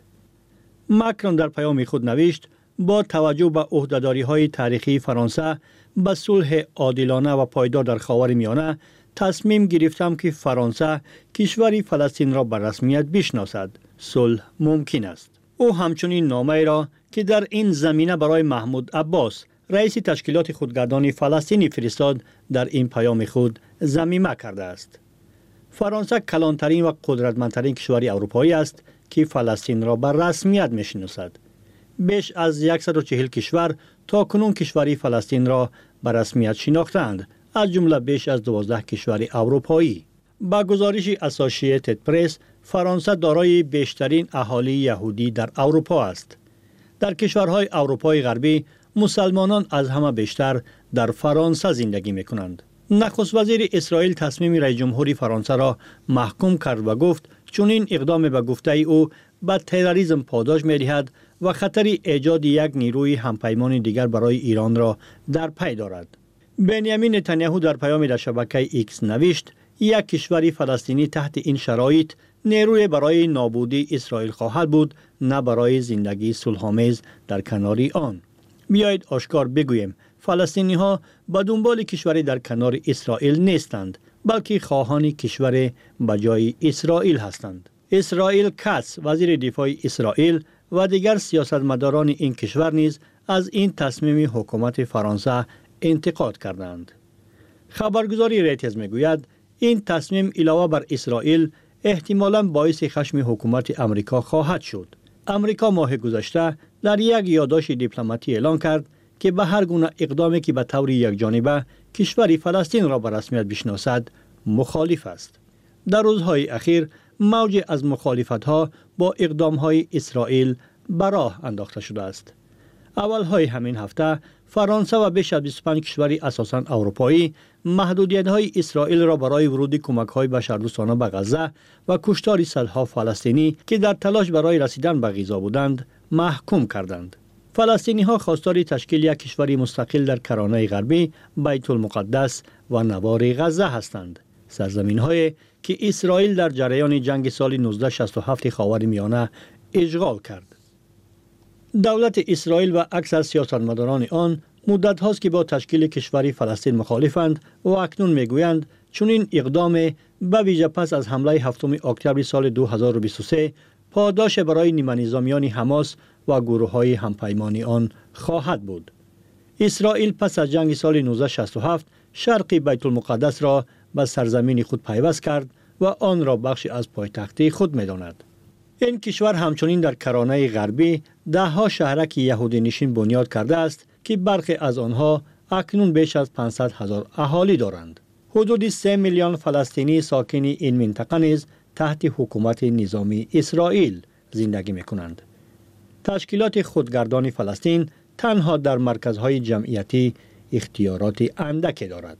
ماکرون در پیام خود نوشت با توجه به عهده‌داری‌های تاریخی فرانسه به صلح عادلانه و پایدار در خاورمیانه تصمیم گرفتم که فرانسه کشور فلسطین را به رسمیت بشناسد. صلح ممکن است. او همچنین نامه را که در این زمینه برای محمود عباس رئیس تشکیلات خودگردان فلسطینی فرستاد در این پیام خود ضمیمه کرده است. فرانسه کلانترین و قدرتمندترین کشور اروپایی است که فلسطین را به رسمیت میشناسد. بیش از صد و چهل کشور تا کنون کشور فلسطین را به رسمیت شناختند، از جمله بیش از دوازده کشور اروپایی. با گزارش اسوسییتد پرس، فرانسه دارای بیشترین اهالی یهودی در اروپا است. در کشورهای اروپای غربی مسلمانان از همه بیشتر در فرانسه زندگی میکنند. نخست وزیر اسرائیل تصمیم رئیس جمهور فرانسه را محکوم کرد و گفت چون این اقدام به گفته او به تروریسم پاداش می‌دهد و خطر ایجاد یک نیروی همپیمان دیگر برای ایران را در پی دارد. بنیامین نتانیاهو در پیام در شبکه ایکس نوشت یک کشور فلسطینی تحت این شرایط نیروی برای نابودی اسرائیل خواهد بود، نه برای زندگی صلح‌آمیز در کنار آن. بیایید آشکار بگوییم فلسطینی ها به دنبال کشوری در کنار اسرائیل نیستند، بلکه خواهان کشور بجای اسرائیل هستند. اسرائیل کاتس وزیر دفاع اسرائیل و دیگر سیاستمداران این کشور نیز از این تصمیم حکومت فرانسه انتقاد کردند. خبرگزاری ریترز میگوید این تصمیم علاوه بر اسرائیل احتمالاً باعث خشم حکومت امریکا خواهد شد. امریکا ماه گذشته در یک یادداشت دیپلماتی اعلام کرد که به هر گونه اقدامی که به طور یکجانبه کشور فلسطین را به رسمیت بشناسد مخالف است. در روزهای اخیر موج از مخالفت‌ها با اقدام‌های اسرائیل به راه انداخته شده است. اولهای همین هفته فرانسه و بیش از بیست و پنج کشور اساساً اروپایی محدودیت‌های اسرائیل را برای ورود کمک‌های بشردوستانه به غزه و کشتار صدها فلسطینی که در تلاش برای رسیدن به غذا بودند محکوم کردند. فلسطینی‌ها خواستار تشکیل یک کشور مستقل در کرانه غربی، بیت المقدس و نوار غزه هستند. سرزمین‌هایی که اسرائیل در جریان جنگ سال نوزده شصت و هفت خاورمیانه اشغال کرد. دولت اسرائیل و اکثر سیاستمداران آن مدت هاست که با تشکیل کشوری فلسطین مخالفند و اکنون میگویند چون این اقدام به ویژه پس از حمله هفتم اکتبر سال دو هزار و بیست و سه پاداش برای نیمه نظامیان حماس و گروه های همپیمانی آن خواهد بود. اسرائیل پس از جنگ سال نوزده شصت و هفت شرق بیت المقدس را به سرزمین خود پیوست کرد و آن را بخشی از پایتخت خود می‌داند. این کشور همچنین در کرانه غربی ده ها شهرک یهودی نشین بنیاد کرده است که برخی از آنها اکنون بیش از پانصد هزار اهالی دارند. حدود سه میلیون فلسطینی ساکن این منطقه نیز تحت حکومت نظامی اسرائیل زندگی می‌کنند. تشکیلات خودگردان فلسطین تنها در مرکزهای جمعیتی اختیارات اندکی دارد.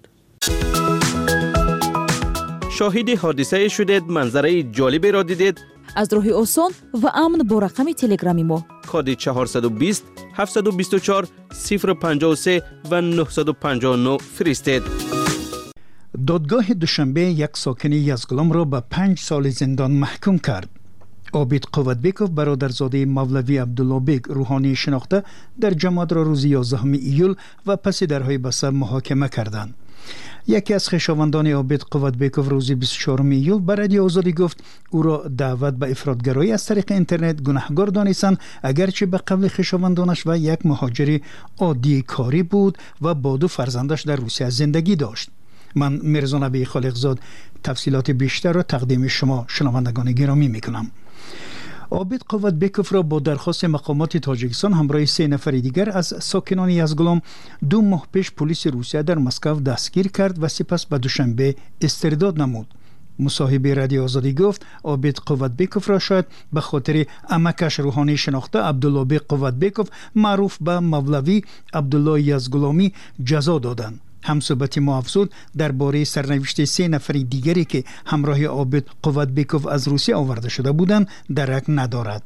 شاهد حادثه شدید، منظره جالبی را دیدید؟ از راه آسان و امن با رقم تلگرامی ما کد چهارصد و بیست هفتصد و بیست و چهار صفر پنجاه و سه و نهصد و پنجاه و نه فرستید. دادگاه دوشنبه یک ساکن یزگلام را به پنج سال زندان محکوم کرد. عابد قوتبیکوف برادرزاده مولوی عبدالله بیگ روحانی شناخته در جماعت را روز یازدهم ایول و پس درهای بسته محاکمه کردند. یکی از خویشاوندان عابد قوتبیکوف روز بیست و چهارم ایول به رادیو آزادی گفت او را دعوت به افراطگرایی از طریق اینترنت گناهکار دانستند، اگرچه به قول خویشاوندانش و یک مهاجر عادی کاری بود و با دو فرزندش در روسیه زندگی داشت. من میرزا نبی خالقزاد تفصیلات بیشتر را تقدیم شما شنوندگان گرامی میکنم. عابد قوتبیکوف را با درخواست مقامات تاجیکستان همراه سه نفر دیگر از ساکنان یزگلام دو ماه پیش پلیس روسیه در مسکو دستگیر کرد و سپس به دوشنبه استرداد نمود. مصاحب رادیو آزادی گفت عابد قوتبیکوف را شاید به خاطر عمکش روحانی شناخته عبدالله بیگ قوتبیکوف معروف به مولوی عبدالله یزگلامی جزا دادند. همصحبت ما افزود درباره سرنوشت سه نفر دیگری که همراه عابد قوتبیکوف از روسیه آورده شده بودند درک ندارد.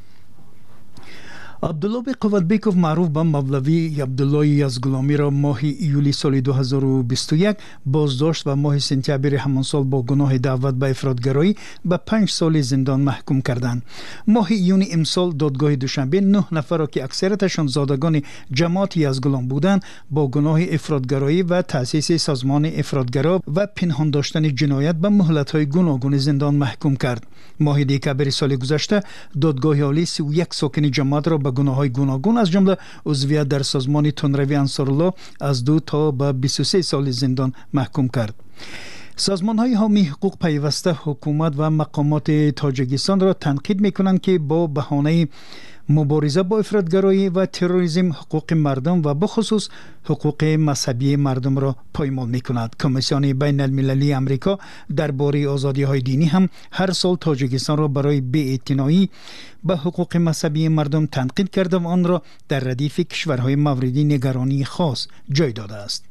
عبدالله بیگ قوتبیکوف معروف به مولوی عبدالله یزگلامی را ماه ایولی سال دو هزار و بیست و یک بازداشت و ماه سپتامبر همان سال با گناه دعوت به افراطگرایی به پنج سال زندان محکوم کردند. ماه یونی امسال دادگاه دوشنبه نه نفر را که اکثرتشان زادگان جماعت یزگلام بودند با گناه افراطگرایی و تأسیس سازمان افراطگرا و پنهان داشتن جنایت به مهلت‌های گوناگون زندان محکوم کرد. ماه دکامبر سال گذشته دادگاه عالی سی و یک ساکن جماعت را به گناه‌های گوناگون از جمله عضویت در سازمان تندروی انصارالله از دو تا به بیست و سه سال زندان محکوم کرد. سازمان‌های حامی حقوق پیوسته حکومت و مقامات تاجیکستان را تنقید می‌کنند که با بهانه مبارزه با افراطگرایی و تروریسم حقوق مردم و بخصوص حقوق مذهبی مردم را پایمال می‌کند. کمیسیون بین المللی امریکا درباره آزادی‌های دینی هم هر سال تاجیکستان را برای بی‌اعتنایی به حقوق مذهبی مردم تنقید کرده و آن را در ردیف کشورهای مورد نگرانی خاص جای داده است.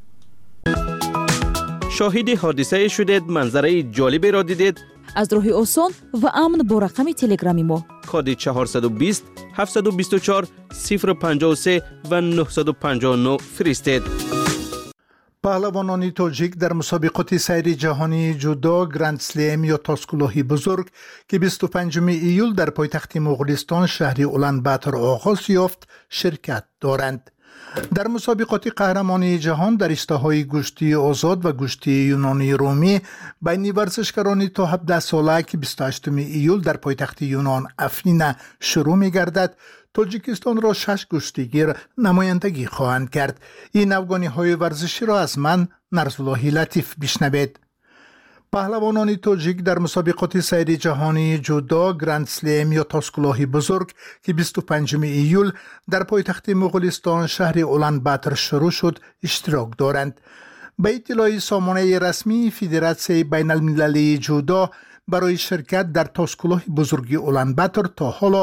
شاهد حادثه شدید، منظره جالبی را دیدید؟ از راه آسان و امن با رقم تلگرامی ما کد چهارصد و بیست هفتصد و بیست و چهار صفر پنجاه و سه و نهصد و پنجاه و نه فرستید. پهلوانان تاجیک در مسابقات سیری جهانی جودو گرند سلم یا تاسکلوهی بزرگ که بیست و پنجم ایول در پایتخت مغولستان شهر اولان باتر آغاز یافت شرکت دارند. در مسابقات قهرمانی جهان در اشتهای گوشتی آزاد و گوشتی یونانی رومی بین ورزشکاران تا هفده ساله که بیست و هشتم ایول در پایتخت یونان افرینه شروع می گردد، تاجیکستان را شش گشتیگیر نمایندگی خواهند کرد. این افغانی های ورزشی را از من نرسالله لطیف بشنوید. پهلوانان تاجیک در مسابقات سیری جهانی جودو گرند سلم یا تاسکلوهی بزرگ که بیست و پنجم ایول در پایتخت مغولستان شهر اولان باتر شروع شد اشتراک دارند. به اطلاع سامانه رسمی فدراسیون بین المللی جودو برای شرکت در تاسکلوه بزرگی اولان باتر تا حالا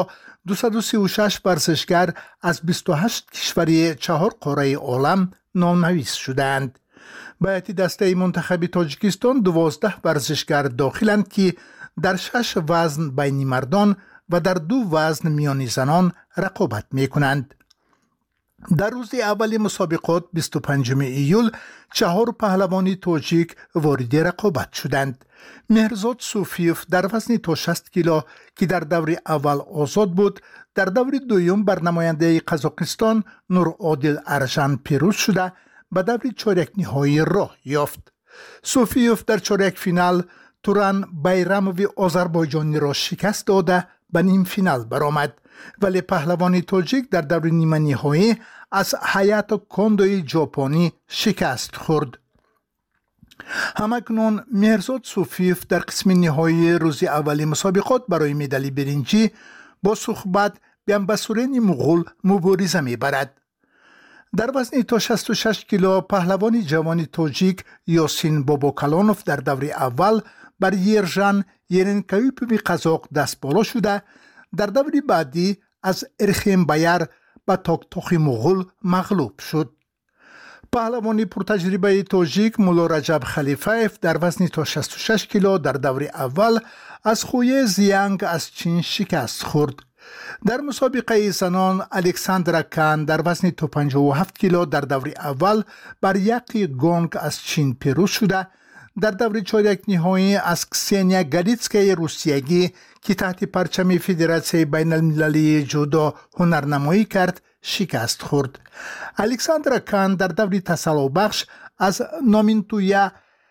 دویست و سی و شش ورزشگر از بیست و هشت کشور چهار قاره عالم نامنویس شدند. به هیئت دسته منتخب تاجیکستان دوازده ورزشگر داخلند که در شش وزن بین مردان و در دو وزن میان زنان رقابت می کنند. در روز اول مسابقات بیست و پنجم ایول چهار پهلوان تاجیک وارد رقابت شدند. مهرزاد صوفیف در وزن تا شصت کیلو که در دور اول آزاد بود، در دور دوم بر نماینده قزاقستان نور عادل ارژن پیروز شده به دور چهارک نهایی راه یافت. صوفیف در چهارک فینال توران بیراموی آذربایجانی را شکست داده به نیم فینال برآمد، ولی پهلوان تاجیک در دور نیمه نهایی از هایاتو کوندوی ژاپنی شکست خورد. همکنون مهرزاد صوفیف در قسم نهایی روز اولی مسابقات برای مدال برنجی با صحبت به انبسورین مغول مبارزه می‌برد. در وزن تا شصت و شش کیلو پهلوان جوان تاجیک یاسین باباکلانوف در دور اول بر یرژن یرنکایوپوی قزاق دست بالا شده، در دور بعدی از ارخیم بایر به تاکتاخی مغول مغلوب شد. پهلوان پرتجربه تاجیک مولا رجب خلیفایف در وزن تا شصت و شش کیلو در دور اول از خوی زیانگ از چین شکست خورد. در مسابقه زنان الکساندرا کان در وزن تا پنجاه و هفت کیلو در دور اول بر یقی گونگ از چین پیروز شده، در دور چهارک نهایی از کسینیا گالیتسکای روسیگی که تحت پرچم فدراسیون بین المللی جودو هنرنمایی کرد شکست خورد. الکساندرا کان در دور تسلح بخش از نامینتویا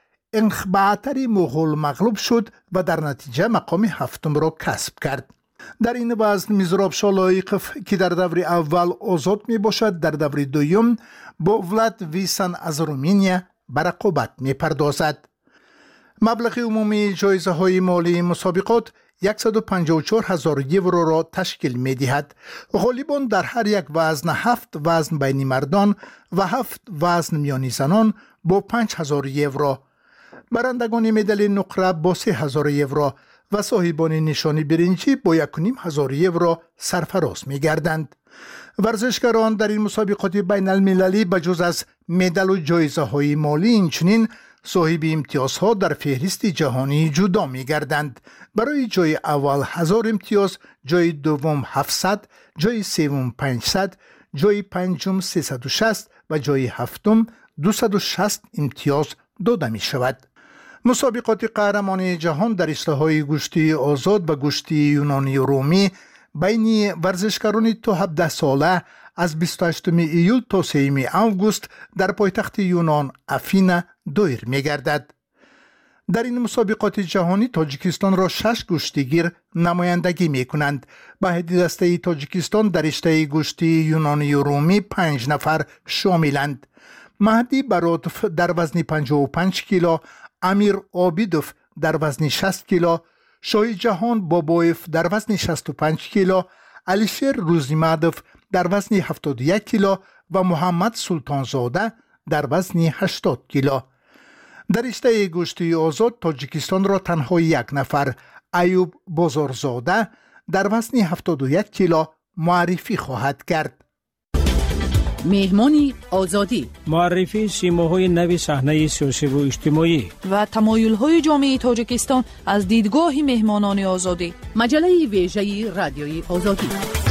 انخباتری مغول مغلوب شد و در نتیجه مقام هفتم را کسب کرد. در این وزن میزراب شالایقف که در دور اول آزاد می باشد، در دور دوم با ولاد ویسن از رومانیا به رقابت می پردازد. مبلغ عمومی جایزه های مالی مسابقات صد و پنجاه و چهار هزار یورو را تشکیل می دهد. غالبان در هر یک وزن هفت وزن بین مردان و هفت وزن میان زنان با پنج هزار یورو، برندگان مدال نقره با سه هزار یورو و صاحبان نشانی برنجی با یک و نیم هزار یورو سرفراز می گردند. ورزشکاران در این مسابقات بین المللی بجز از مدال و جایزه های مالی اینچنین صاحب امتیازها در فهرست جهانی جودو می گردند. برای جای اول هزار امتیاز، جای دوم هفتصد، جای سوم پانصد، جای پنجم سیصد و شصت و جای هفتم دویست و شصت امتیاز داده می شود. مسابقات قهرمانی جهان در اصلاح‌های گشتی آزاد و گشتی یونانی و رومی بین ورزشکاران تا هفده ساله از بیست و هشتم ایول تا سوم آگوست در پایتخت یونان افینا دایر می‌گردد. در این مسابقات جهانی تاجیکستان را شش گشتیگیر نمایندگی می‌کنند. به هیئت دسته تاجیکستان در رشته گشتی یونانی و رومی پنج نفر شاملند. مهدی براتوف در وزن پنجاه و پنج کیلو، امیر عابیدوف در وزن شصت کیلو، شاهی جهان بابایف در وزن شصت و پنج کیلو، علیشیر روزیمدوف در وزن هفتاد و یک کیلو و محمد سلطانزاده در وزن هشتاد کیلو. در رشته گشتی آزاد تاجیکستان را تنها یک نفر، ایوب بازارزاده در وزن هفتاد و یک کیلو معرفی خواهد کرد. مهمانی آزادی، معرفی سیماهای نوی صحنه سیاسی و اجتماعی و تمایل‌های جامعه تاجیکستان از دیدگاه مهمانان آزادی. مجله ویژه رادیوی آزادی.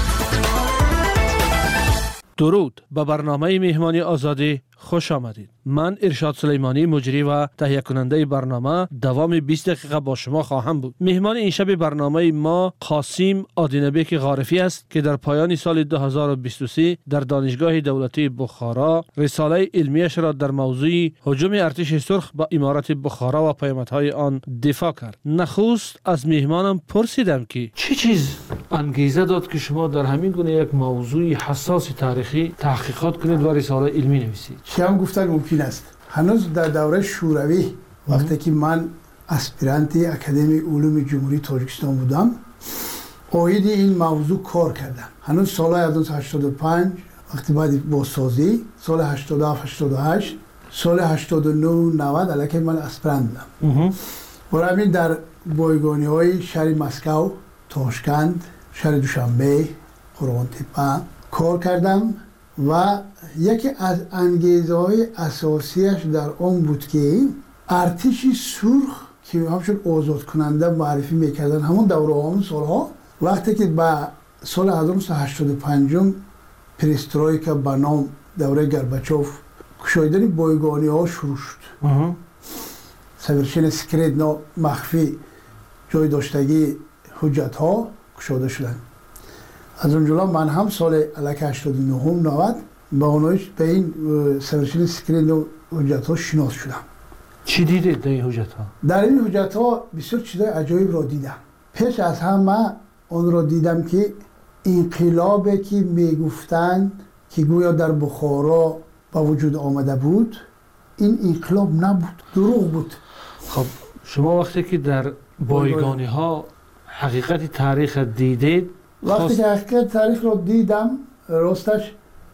درود، به برنامه مهمانی آزادی خوش آمدید. من ارشاد سلیمانی مجری و تهیه کننده برنامه دوام بیست دقیقه با شما خواهم بود. مهمان این شب برنامه ما قاسم آدینبک غارفی است که در پایان سال دو هزار و بیست و سه در دانشگاه دولتی بخارا رساله علمیش را در موضوع هجوم ارتش سرخ به امارت بخارا و پیامدهای آن دفاع کرد. نخست از مهمانم پرسیدم که چه چیز انگیزه داد که شما در همین گونه یک موضوع حساس تاریخی تحقیقات کنید و رساله علمی نویسید؟ چم گفتن ممکن است. هنوز در دوره شوروی وقتی که من اسپرانت اکادمی علوم جمهوری تاجیکستان بودم، اوید این موضوع کار کردم. هنوز سال هزار و هشتصد و پنج وقتی بعد بازسازی، سال هشتاد و هفت هشتاد و هشت، سال هشتاد و نه نود علاوه من اسپرانت بودم. و همین در بایگانی های شهر مسکو، تاشکند، شهر دوشنبه، قربان تپه کار کردم و یکی از انگیزه های اساسیش در آن بود که ارتش سرخ که همچون آزاد کننده معرفی میکردن همون دوره همون سالها، وقتی که به سال هزار و نهصد و هشتاد و پنج پرسترویکا به نام دوره گرباچوف کشایدن بایگانی ها شروع شد. سویرشن سکرت نا مخفی جای داشتگی حجت ها کشاده شدن. از اونجا من هم سال الک هشتاد و نه نود با اونایش به این سویرشن سکرت نا حجت ها شناس شدم. چی دیدید در این حجت ها؟ در این حجت ها بسیار چیزای عجایب را دیدم. پیش از همه آن را دیدم که انقلابی که میگفتن که گویا در بخارا با وجود آمده بود، این انقلاب نبود، دروغ بود. خب شما وقتی که در بایگانی ها حقیقت تاریخ دیدید، وقتی که حقیقت تاریخ را دیدم راستش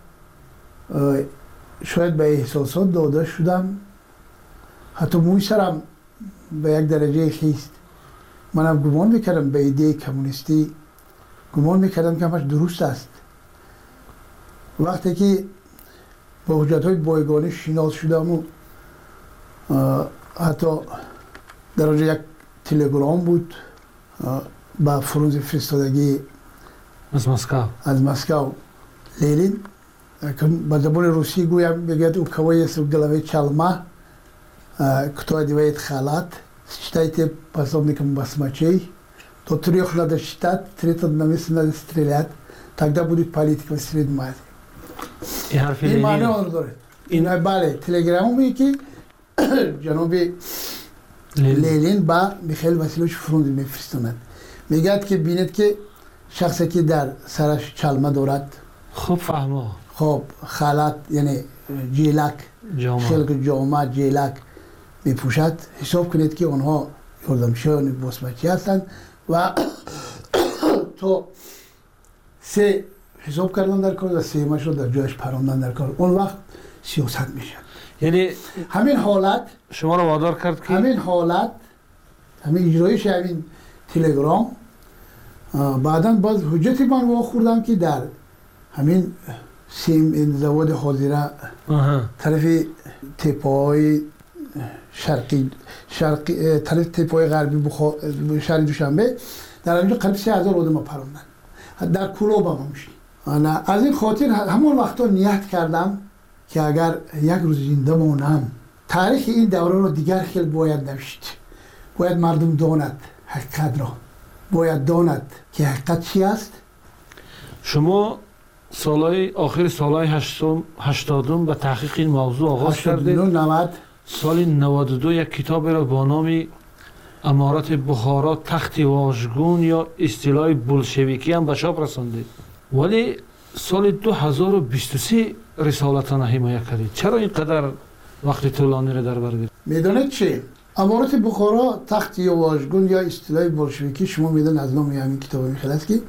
شاید به احساسات داده شدم، حتی موی سرم به یک درجه خیست. منم گمان میکردم به ایده کمونیستی، گمان میکردم که همش درست است. وقتی که با حجت های بایگانی شناس شدم و حتی در آنجا یک تلگرام بود با فرانز فرستادگی از مسکو از مسکو لینین که با زبان روسی گویم بگید او کوای است گلوی چلمه кто одевает халат, считайте пособником басмачей, до трех надо считать, третьего на месте надо стрелять, тогда будет политика в Средней Азии. این معنی آن رو داره. این بله تلگرامی که جناب لینین با میخائیل واسیلوویچ فرانز میفرستند، میگه که بینید که شخصی که در سرش چلمه دارد، خوب فهمه، خب خالات یعنی جیلک، خلق جامعه جیلک میپوشد، حساب کنید که آنها یاردمچیان باسمچی هستند و تو سه حساب کردن در کار و سه ماش رو در جایش پراندن در کار، اون وقت سیاست میشه. یعنی همین حالت شما رو وادار کرد که همین حالت همین اجرایش همین تلگرام بعدا باز حجتی من واخوردم که در همین سیم این زواد حاضره طرف تپای شرقی شرقی طرف تپای غربی بخار شهر دوشنبه در اینجا قریب سه هزار آدم پروندن در کلوب هم میشی. از این خاطر همون وقتا نیت کردم که اگر یک روز زنده مانم تاریخ این دوره رو دیگر خیلی باید نوشت، باید مردم داند حقیقت را، باید داند که حقیقت چی است. شما سالهای آخر سالهای هشتادم به تحقیق این موضوع آغاز کردید. نود سال نود و دو یک کتاب را با نام امارت بخارا تخت واژگون یا اصطلاح بولشویکی هم به چاپ رساندید، ولی سال دو هزار و بیست و سه رسالتان حمایت کردید. چرا اینقدر وقت طولانی را در بر گرفت؟ میدونید چی؟ امارت بخارا تخت واژگون یا اصطلاح بولشویکی، شما میدونید از نام همین کتاب میخواد که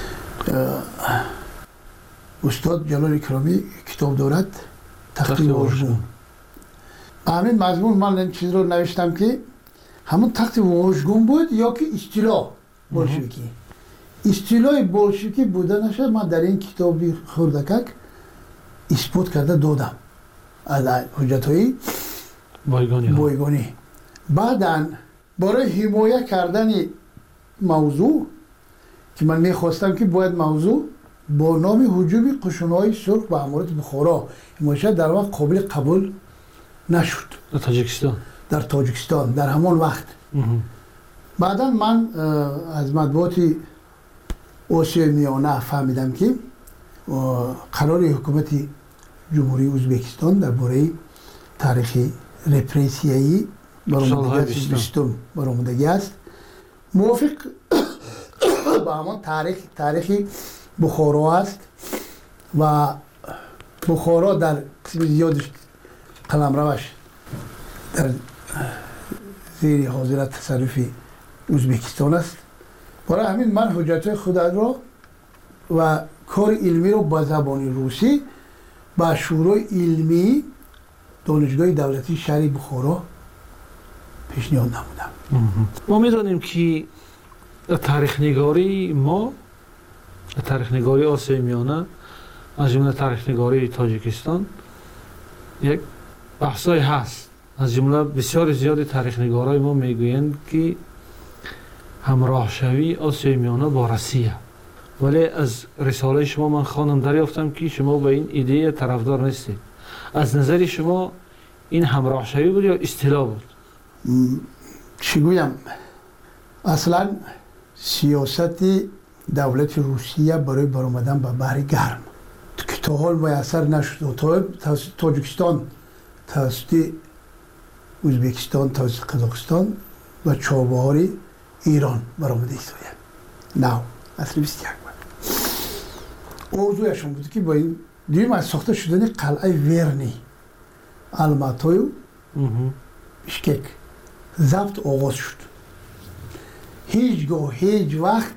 استاد جلال اکرامی کتاب دارد تخت واژگون. همین مضمون من این چیز رو نوشتم که همون تخت واژگون بود یا که اصطلاح بولشویکی. اصطلاح بولشویکی بودنش من در این کتابی خردکک اثبات کرده دادم از حجت‌های بایگانی. بایگانی. بعداً برای حمایت کردن موضوع که من میخواستم که باید موضوع با نام هجوم قشون‌های سرخ به امارت بخارا حمایت در واقع قابل قبول نشد. در تاجیکستان در تاجیکستان در همان وقت. بعدا من از مطبوعات آسیای میانه فهمیدم که قرار حکومت جمهوری ازبکستان درباره تاریخ رپرسیایی برآمدگی بیستم برآمدگی است، موافق با همان تاریخ تاریخ بخارا است و بخارا در قسم زیادش قلمروش در زیر حاضرت تصرف ازبکستان است. برای همین من حجت خود را و کار علمی را با زبان روسی با شورای علمی دانشگاه دولتی شهر بخارا پیشنهاد نمودم. ما میدانیم که تاریخ نگاری ما تاریخ نگاری آسیای میانه از جمله تاریخ نگاری تاجیکستان یک بحثای هست. از جمله بسیار زیاد تاریخ نگارای ما میگویند که همراه شوی آسیای میانه با روسیه، ولی از رساله شما من خانم دریافتم که شما به این ایده طرفدار نیستید. از نظر شما این همراه شوی بود یا اصطلاح بود؟ چی گویم؟ اصلا سیاست دولت روسیه برای برآمدن به بحر گرم که تا حال میسر نشد. توسط تاجیکستان، توسط ازبکستان، توسط قزاقستان و چابهار ایران برآمده است. نه اصلا بیست یک بود. موضوعشون بود که با این دویم از ساخته شدن قلعه ورنی الماتای و بشکک ضبط آغاز شد. هیچگاه هیچ وقت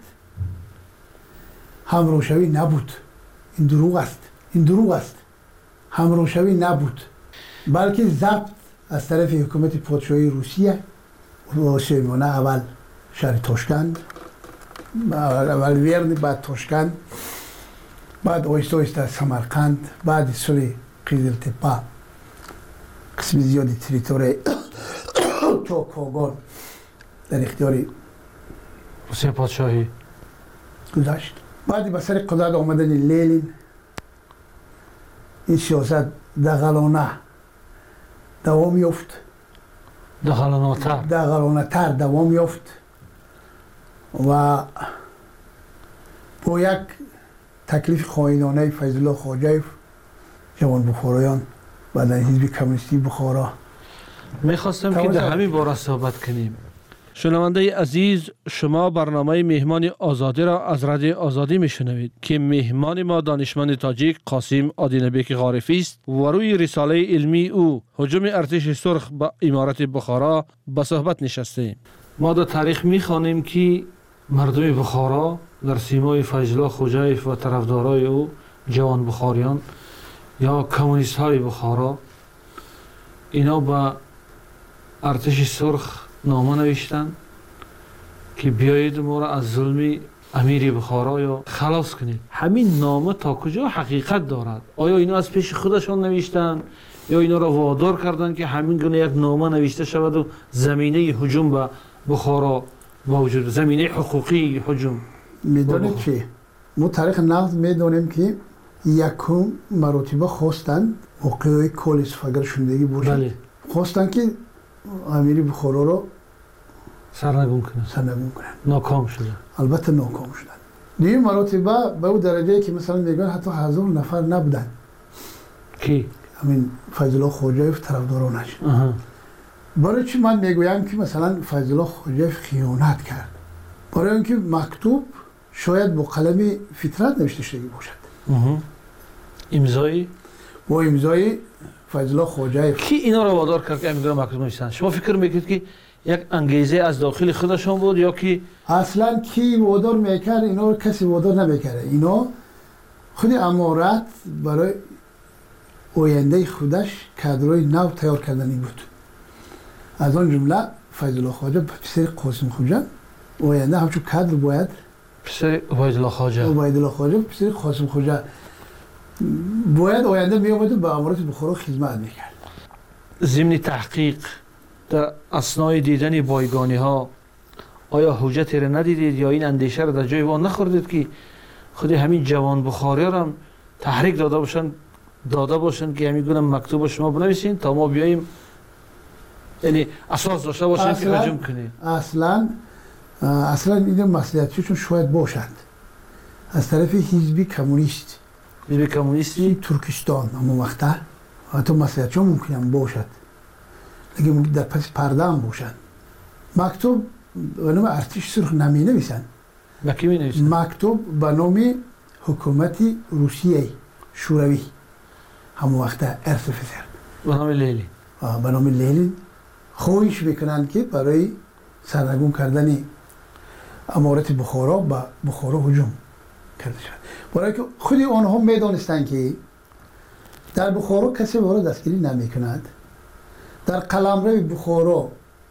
همراهشوی نبود. این دروغ است. این دروغ است. همراهشوی نبود، بلکه ضبط از طرف حکومت پادشاهی روسیه و آسیای میانه، اول شهر تاشکند، اول ورن، بعد تاشکند، بعد آهسته آهسته سمرقند، بعد سوی قیزلتپه، قسم زیادی تریتوری تا کاغان در اختیار روسیه پادشاهی گذاشت. بعد به سر قدرت آمدن لنین این سیاست دغلانه دوام یافت. دغلانه تر دغلانه تر دوام یافت و با یک تکلیف خائنانه فیض الله خواجویف جوان بخارایان بعد از حزب کمونیستی بخارا. میخواستم که در همین باره صحبت کنیم. شنونده عزیز، شما برنامه مهمان آزادی را از رادیو آزادی میشنوید که مهمان ما دانشمند تاجیک قاسم آدینبک غارفی است و روی رساله علمی او هجوم ارتش سرخ به امارت بخارا به صحبت نشستیم. ما در تاریخ میخوانیم که مردم بخارا در سیمای فیض الله خواجویف و طرفدارای او جوان بخاریان یا کمونیست های بخارا اینا به ارتش سرخ نامه نوشتن که بیایید ما را از ظلم امیر بخارا یا خلاص کنید. همین نامه تا کجا حقیقت دارد؟ آیا اینا از پیش خودشان نوشتن یا اینا را وادار کردن که همین گونه یک نامه نوشته شود و زمینه هجوم به بخارا موجود، زمینه حقوقی هجوم؟ میدونید چی؟ ما تاریخ نقد میدونیم که یکم مراتبه خواستن واقعی کل استفاگر شدگی باشد. بله. خواستن که امیر بخارا رو سرنگون کنن. سرنگون کنن. ناکام شدن. البته ناکام شدن. دیگه مراتبه به اون درجه که مثلا میگن حتی هزار نفر نبودن. کی؟ همین فیض الله خواجویف طرفدارانش. برای چی من میگویم که مثلا فیض الله خواجویف خیانت کرد؟ برای اینکه مکتوب شاید با قلم فطرت نوشته شده باشد. امضای با امضای فیض الله خواجویف. کی اینا را وادار کرد که امضای مکتوب نوشتن؟ شما فکر میکنید که یک انگیزه از داخل خودشون بود یا که اصلا کی وادار میکرد؟ اینا رو کسی وادار نمیکرد. اینا خود امارت برای آینده خودش کادرای نو تیار کردنی بود. از آن جمله فیض الله خواجه پسر قاسم خواجه آینده همچون کادر باید پسر عبید الله خواجه عبید الله خواجه پسر قاسم خواجه باید آینده می آمد و به امارت بخارا خدمت میکرد. ضمن تحقیق در اثنای دیدن بایگانی ها آیا حجتی را ندیدید یا این اندیشه را در جای وان نخوردید که خود همین جوان بخاری را هم تحریک داده باشن داده باشن که همین گونه مکتوب شما بنویسین تا ما بیاییم، یعنی اساس داشته باشن که هجوم کنیم؟ اصلا اصلا این مسئولیتشون شاید باشد از طرف حزب کمونیست حزب کمونیستی ترکستان اما وقتا حتی مسئولیتشون ممکنه باشد، لیکن در پس پرده هم باشد. مکتوب به نام ارتش سرخ نمی نویسن. با کی می نویسن؟ مکتوب به نام حکومت روسیه شوروی همون وقتا ارسفسر به نام لنین به نام لنین خواهش میکنند که برای سرنگون کردن امارت بخارا به بخارا هجوم کرده شد. برای که خود آنها میدانستند که در بخارا کسی به دستگیری نمیکند، در قلمرو بخارا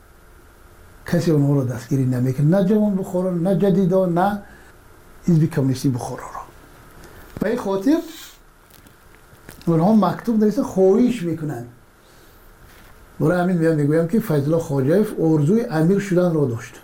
کسی اونها رو دستگیری نمیکند، نه جوان بخارا، نه جدیدا، نه حزب کمونیستی بخارا را. به این خاطر اونها مکتوب نویسن خواهش میکنن. برای همین میام میگویم که فیض الله خواجه‌یف آرزوی امیر شدن را داشت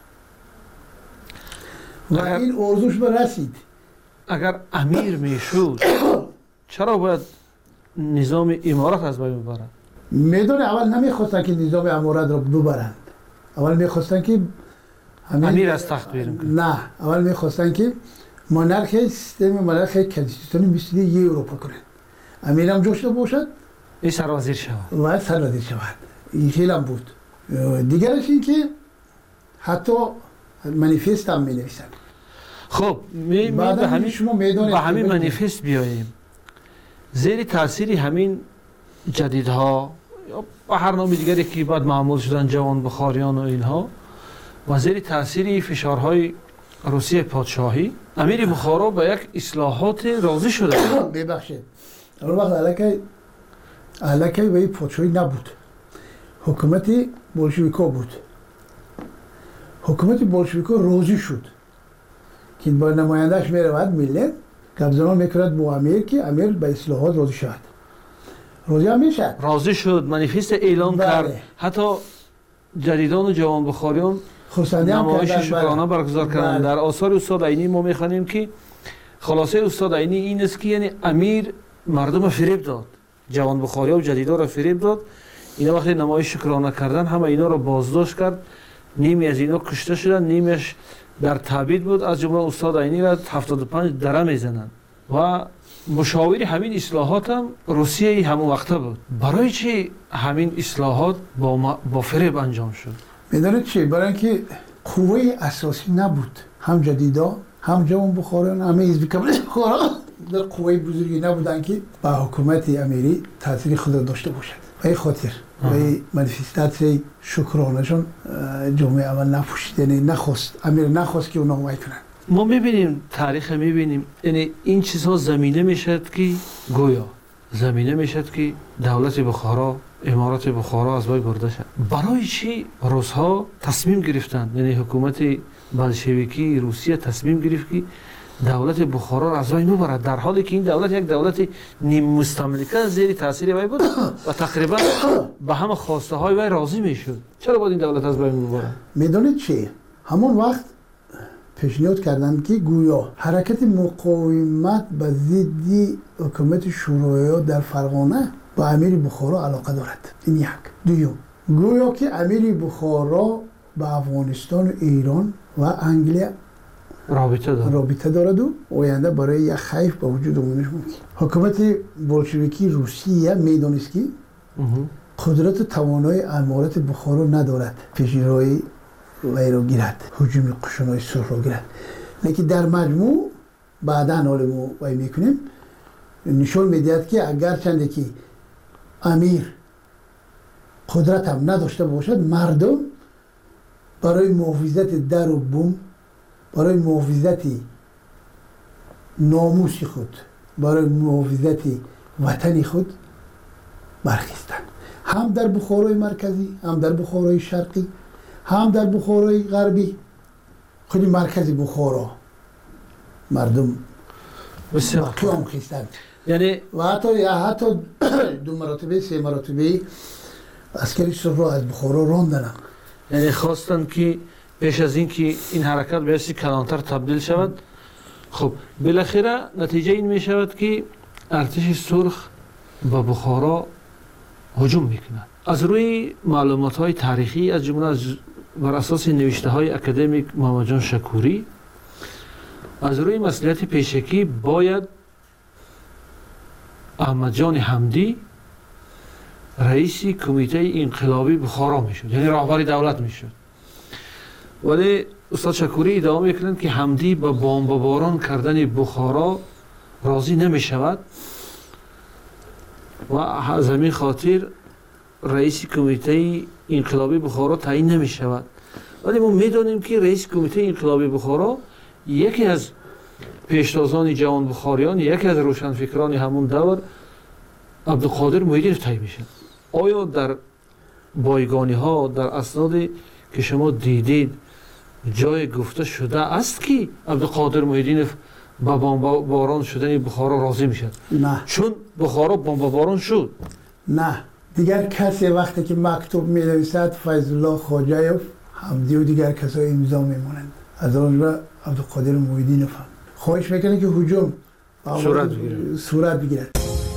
و اگر این آرزوش به رسید. اگر امیر میشد چرا باید نظام امارت از بین ببرند؟ میدونه اول نمیخواستن که نظام امارت را ببرند، اول میخواستن که امیر از تخت بیرون کنند. نه، اول میخواستن که مونارخی سیستم مونارخی کلیسیستانی مثل یه اروپا کنند. امیر هم جوشته باشد، این سروزیر شود و سروزیر شود. این خیلی هم بود. دیگرش این که حتی منیفست هم می نویسن. خب می به همین شما میدونید به همین منیفست بیاییم. زیر تاثیر همین جدیدها یا به هر نام دیگری که بعد معمول شدن جوان بخاریان و اینها و زیر تاثیر فشارهای روسیه پادشاهی امیر بخارا به یک اصلاحات راضی شده. ببخشید اون وقت علاقه علاقه به پادشاهی نبود، حکومت بولشویکا بود. حکومت بولشویکا راضی شد که با نمایندهش میرود ملت گپزنان میکرد با امیر که امیر به اصلاحات راضی شد. راضی هم میشد. راضی شد، منیفست اعلام بله. کرد. حتی جدیدان و جوان بخاریان نمایش شکرانه برگزار کردند. در آثار استاد عینی ما میخوانیم که خلاصه استاد عینی این است که یعنی امیر مردم فریب داد، جوان بخاری و جدیدا را فریب داد. اینا وقتی نمایش شکرانه کردن همه اینا را بازداشت کرد، نیمی از اینا کشته شدن، نیمیش در تبعید بود. از جمله استاد عینی را هفتاد و پنج دره میزنند و مشاور همین اصلاحات هم روسیه همون وقته بود. برای چی همین اصلاحات با, با فریب انجام شد؟ میدونید چی؟ برای اینکه قوه اساسی نبود، هم جدیدا هم جوان بخاریان همه حزب کمونیست بخارا در قوه بزرگی نبودن که با حکومت امیری تاثیر خود را داشته باشد. به این خاطر و این منیفستاسیون شکرانهشون جامعه اول نپوشید، یعنی نخواست امیر نخواست که اونا حمایت کنن. ما میبینیم تاریخ میبینیم یعنی این چیزها زمینه میشد که گویا زمینه میشد که دولت بخارا امارت بخارا از بین برده شد. برای چی روس‌ها تصمیم گرفتند، یعنی حکومت بلشویکی روسیه تصمیم گرفت که دولت بخارا را از بین ببرد، در حالی که این دولت یک دولت نیم مستملکه زیر تاثیر وی بود و تقریبا به همه خواسته های وی راضی میشد. چرا باید این دولت از بین ببرد؟ میدونید چی؟ همون وقت پیشنهاد کردند که گویا حرکت مقاومت به ضد حکومت شوروی در فرغانه با امیر بخارا علاقه دارد. این یک. دوم گویا که امیر بخارا به افغانستان و ایران و انگلیس رابطه دارد رابطه دارد و آینده برای یک خیف به وجود آمدنش ممکن. حکومت بولشویکی روسیه میدانست که قدرت توانای امارت بخارا ندارد پیشروی وی را گیرد، هجوم قشونای سرخ را گیرد. لیکن در مجموع بعدا حال ما وی میکنیم نشان میدهد که اگر چنده که امیر قدرت هم نداشته باشد، مردم برای محافظت در و بوم، برای محافظت ناموس خود، برای محافظت وطن خود برخیستند. هم در بخارای مرکزی، هم در بخارای شرقی، هم در بخارای غربی. خودی مرکز بخارا مردم قیام خیستند. یعنی و حتی حتی دو مراتبه سه مراتبه عسکری سرخ را از بخارا راندند. یعنی خواستن که پیش از این که این حرکت به اسی کلانتر تبدیل شود. خب بالاخره نتیجه این می شود که ارتش سرخ به بخارا هجوم میکند. از روی معلومات های تاریخی از جمله از بر اساس نوشته های اکادمیک محمد جان شکوری، از روی مسئولیت پیشکی باید احمد جان حمدی رئیس کمیته انقلابی بخارا میشد، یعنی راهبر دولت میشد. ولی استاد شکوری ادعا میکنند که حمدی با بمباران کردن بخارا راضی نمیشود و از همین خاطر رئیس کمیته انقلابی بخارا تعیین نمیشود. ولی ما میدونیم که رئیس کمیته انقلابی بخارا یکی از پیشتازان جوان بخاریان، یکی از روشنفکران همون دور عبدالقادر محیدینов تعیین میشد. آیا در بایگانی ها در اسنادی که شما دیدید جای گفته شده است که عبدالقادر محیدینov با بمباران شدن بخارا راضی میشد؟ نه. چون بخارا بمباران شد. نه. دیگر کسی وقتی که مکتوب می نویسد فیض الله خواجه‌یوف حمدی و دیگر کسای امضا میمونند. از آن را عبدالقادر موحدی نفهم. خواهش میکنه که هجوم صورت بگیرد. صورت بگیرد.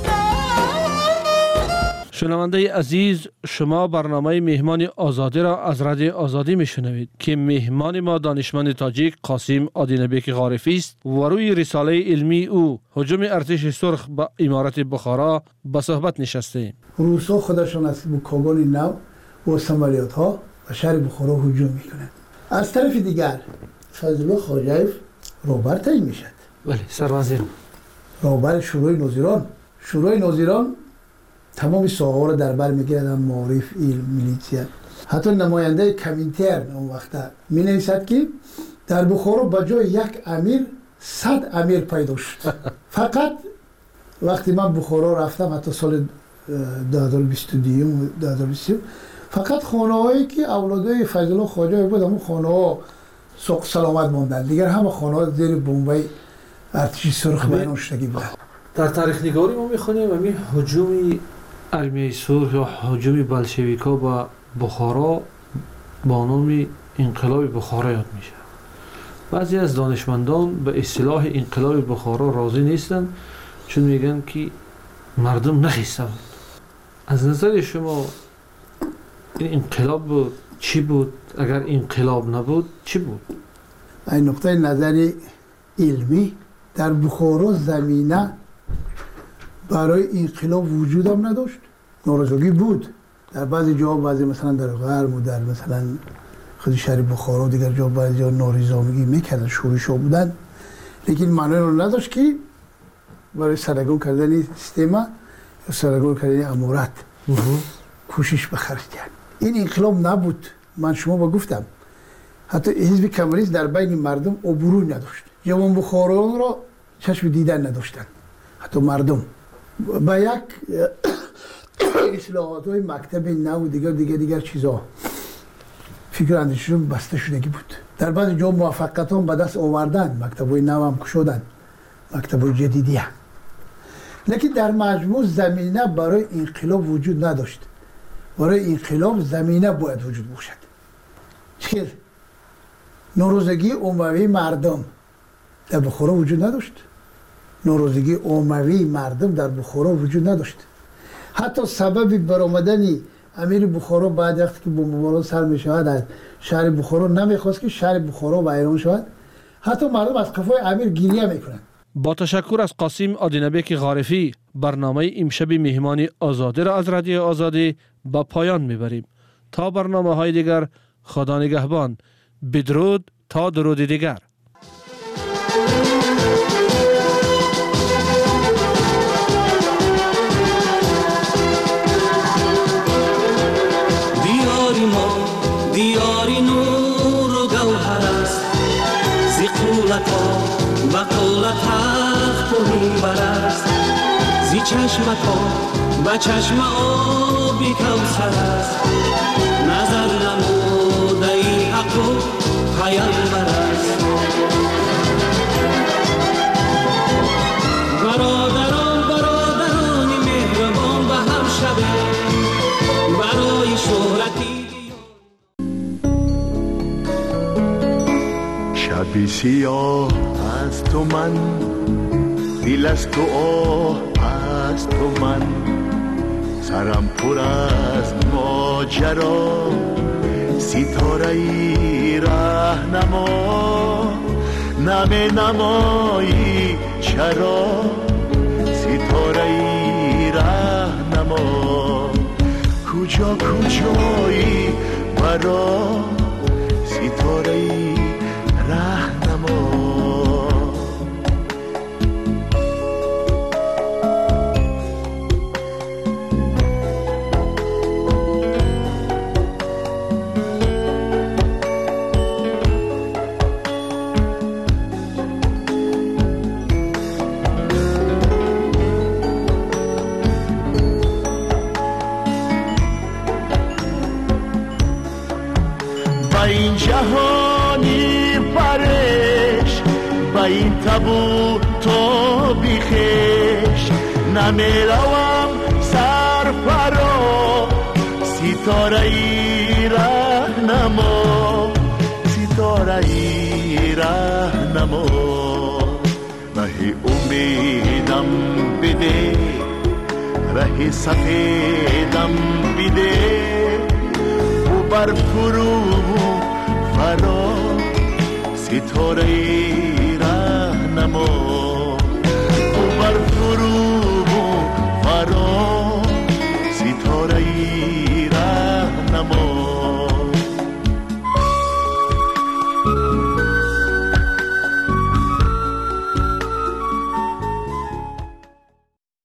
شنونده عزیز، شما برنامه مهمان آزادی را از رادیو آزادی میشنوید که مهمان ما دانشمند تاجیک قاسم آدینبک غارفی است و روی رساله علمی او هجوم ارتش سرخ به امارت بخارا به صحبت نشسته. روسا خودشان از بوکاگان نو و سمالیات ها و شهر بخارا هجوم میکنند. از طرف دیگر فیض الله خواجه‌یوف رهبر تعیین میشد. بله، سروزیر. رهبر شورای ناظران. شورای ناظران تمام ساحه‌ها را در بر میگیرد، معارف، علم، میلیتیا. حتی نماینده کمینترن اون وقت می نویسد که در بخارا به جای یک امیر صد امیر پیدا شد. فقط وقتی من بخارا رفتم حتی سال دو هزار و بیست و دو دو هزار و بیست فقط خانه‌هایی که اولادای فیض الله خواجه‌یوف بود همون خانه‌ها سوق سلامت ماندن. دیگر همه خانه‌ها زیر بمبای ارتش سرخ بیرون شدگی بودن. در تاریخ نگاری ما میخونیم همین هجوم ارمیه سرخ یا هجوم بلشویکا به بخارا با نام انقلاب بخارا یاد میشه. بعضی از دانشمندان به اصطلاح انقلاب بخارا راضی نیستند چون میگن که مردم نخیسته بود. از نظر شما این انقلاب بود چی بود؟ اگر انقلاب نبود چی بود؟ این نقطه نظر علمی در بخارا زمینه برای انقلاب وجود هم نداشت. ناراضگی بود در بعضی جاها، بعضی مثلا در غرب و در مثلا خود شهر بخارا و دیگر جا بعضی جا نارضایتی میکردن، شورش‌ها بودن، لیکن معنی رو نداشت که برای سرنگون کردن سیستم یا سرنگون کردن امارت کوشش بخرج کرد. این انقلاب نبود. من شما با گفتم حتی حزب کمونیست در بین مردم عبور نداشت. جوان بخارایان را چشم دیدن نداشتن. حتی مردم با یک اصلاحات های مکتب نو و دیگر دیگر دیگر چیزها فکر اندیششون بسته شدگی بود. در بعض جا موفقیت هم به دست آوردن، مکتب های نو هم کشودن، مکتب های جدیدی هم. لیکن در مجموع زمینه برای انقلاب وجود نداشت. برای انقلاب زمینه باید وجود باشد. چیز ناراضگی عمومی مردم در بخارا وجود نداشت. ناراضگی عمومی مردم در بخارا وجود نداشت. حتی سبب برآمدن امیر بخارا بعد وقتی که بمباران سر می شود از شهر بخارا نمیخواست که شهر بخارا ویران شود. حتی مردم از قفای امیر گریه میکنند. با تشکر از قاسم آدینبک غارفی، برنامه امشب مهمان آزادی را از رادیو آزادی به پایان میبریم. تا برنامه های دیگر، خدا نگهبان. بدرود تا درود دیگر. دیاری ما دیاری نور و گوهر است، زی قولت ها و قولت تخت و منبر است، زی چشمت ها و چشم آبی کوثر است، نظر نموده ای حق و پیامبر است. برادران برادران مهربان به هم شبه برای شهرتی شبی سیاه از تو من، دل از تو آه از تو من، سرم پر از ماجرا، ستاره ای رهنما، نمی نمایی چرا، ستاره ای رهنما، کجا کجایی برا، ستاره ای رهنما. این جهانی پرش با این تبو نمیروم سرفرا ستاره ای رهنما ستاره ای رهنما ره امیدم بده ره سفیدم بده و بر فرو فرا ستاره ای رهنما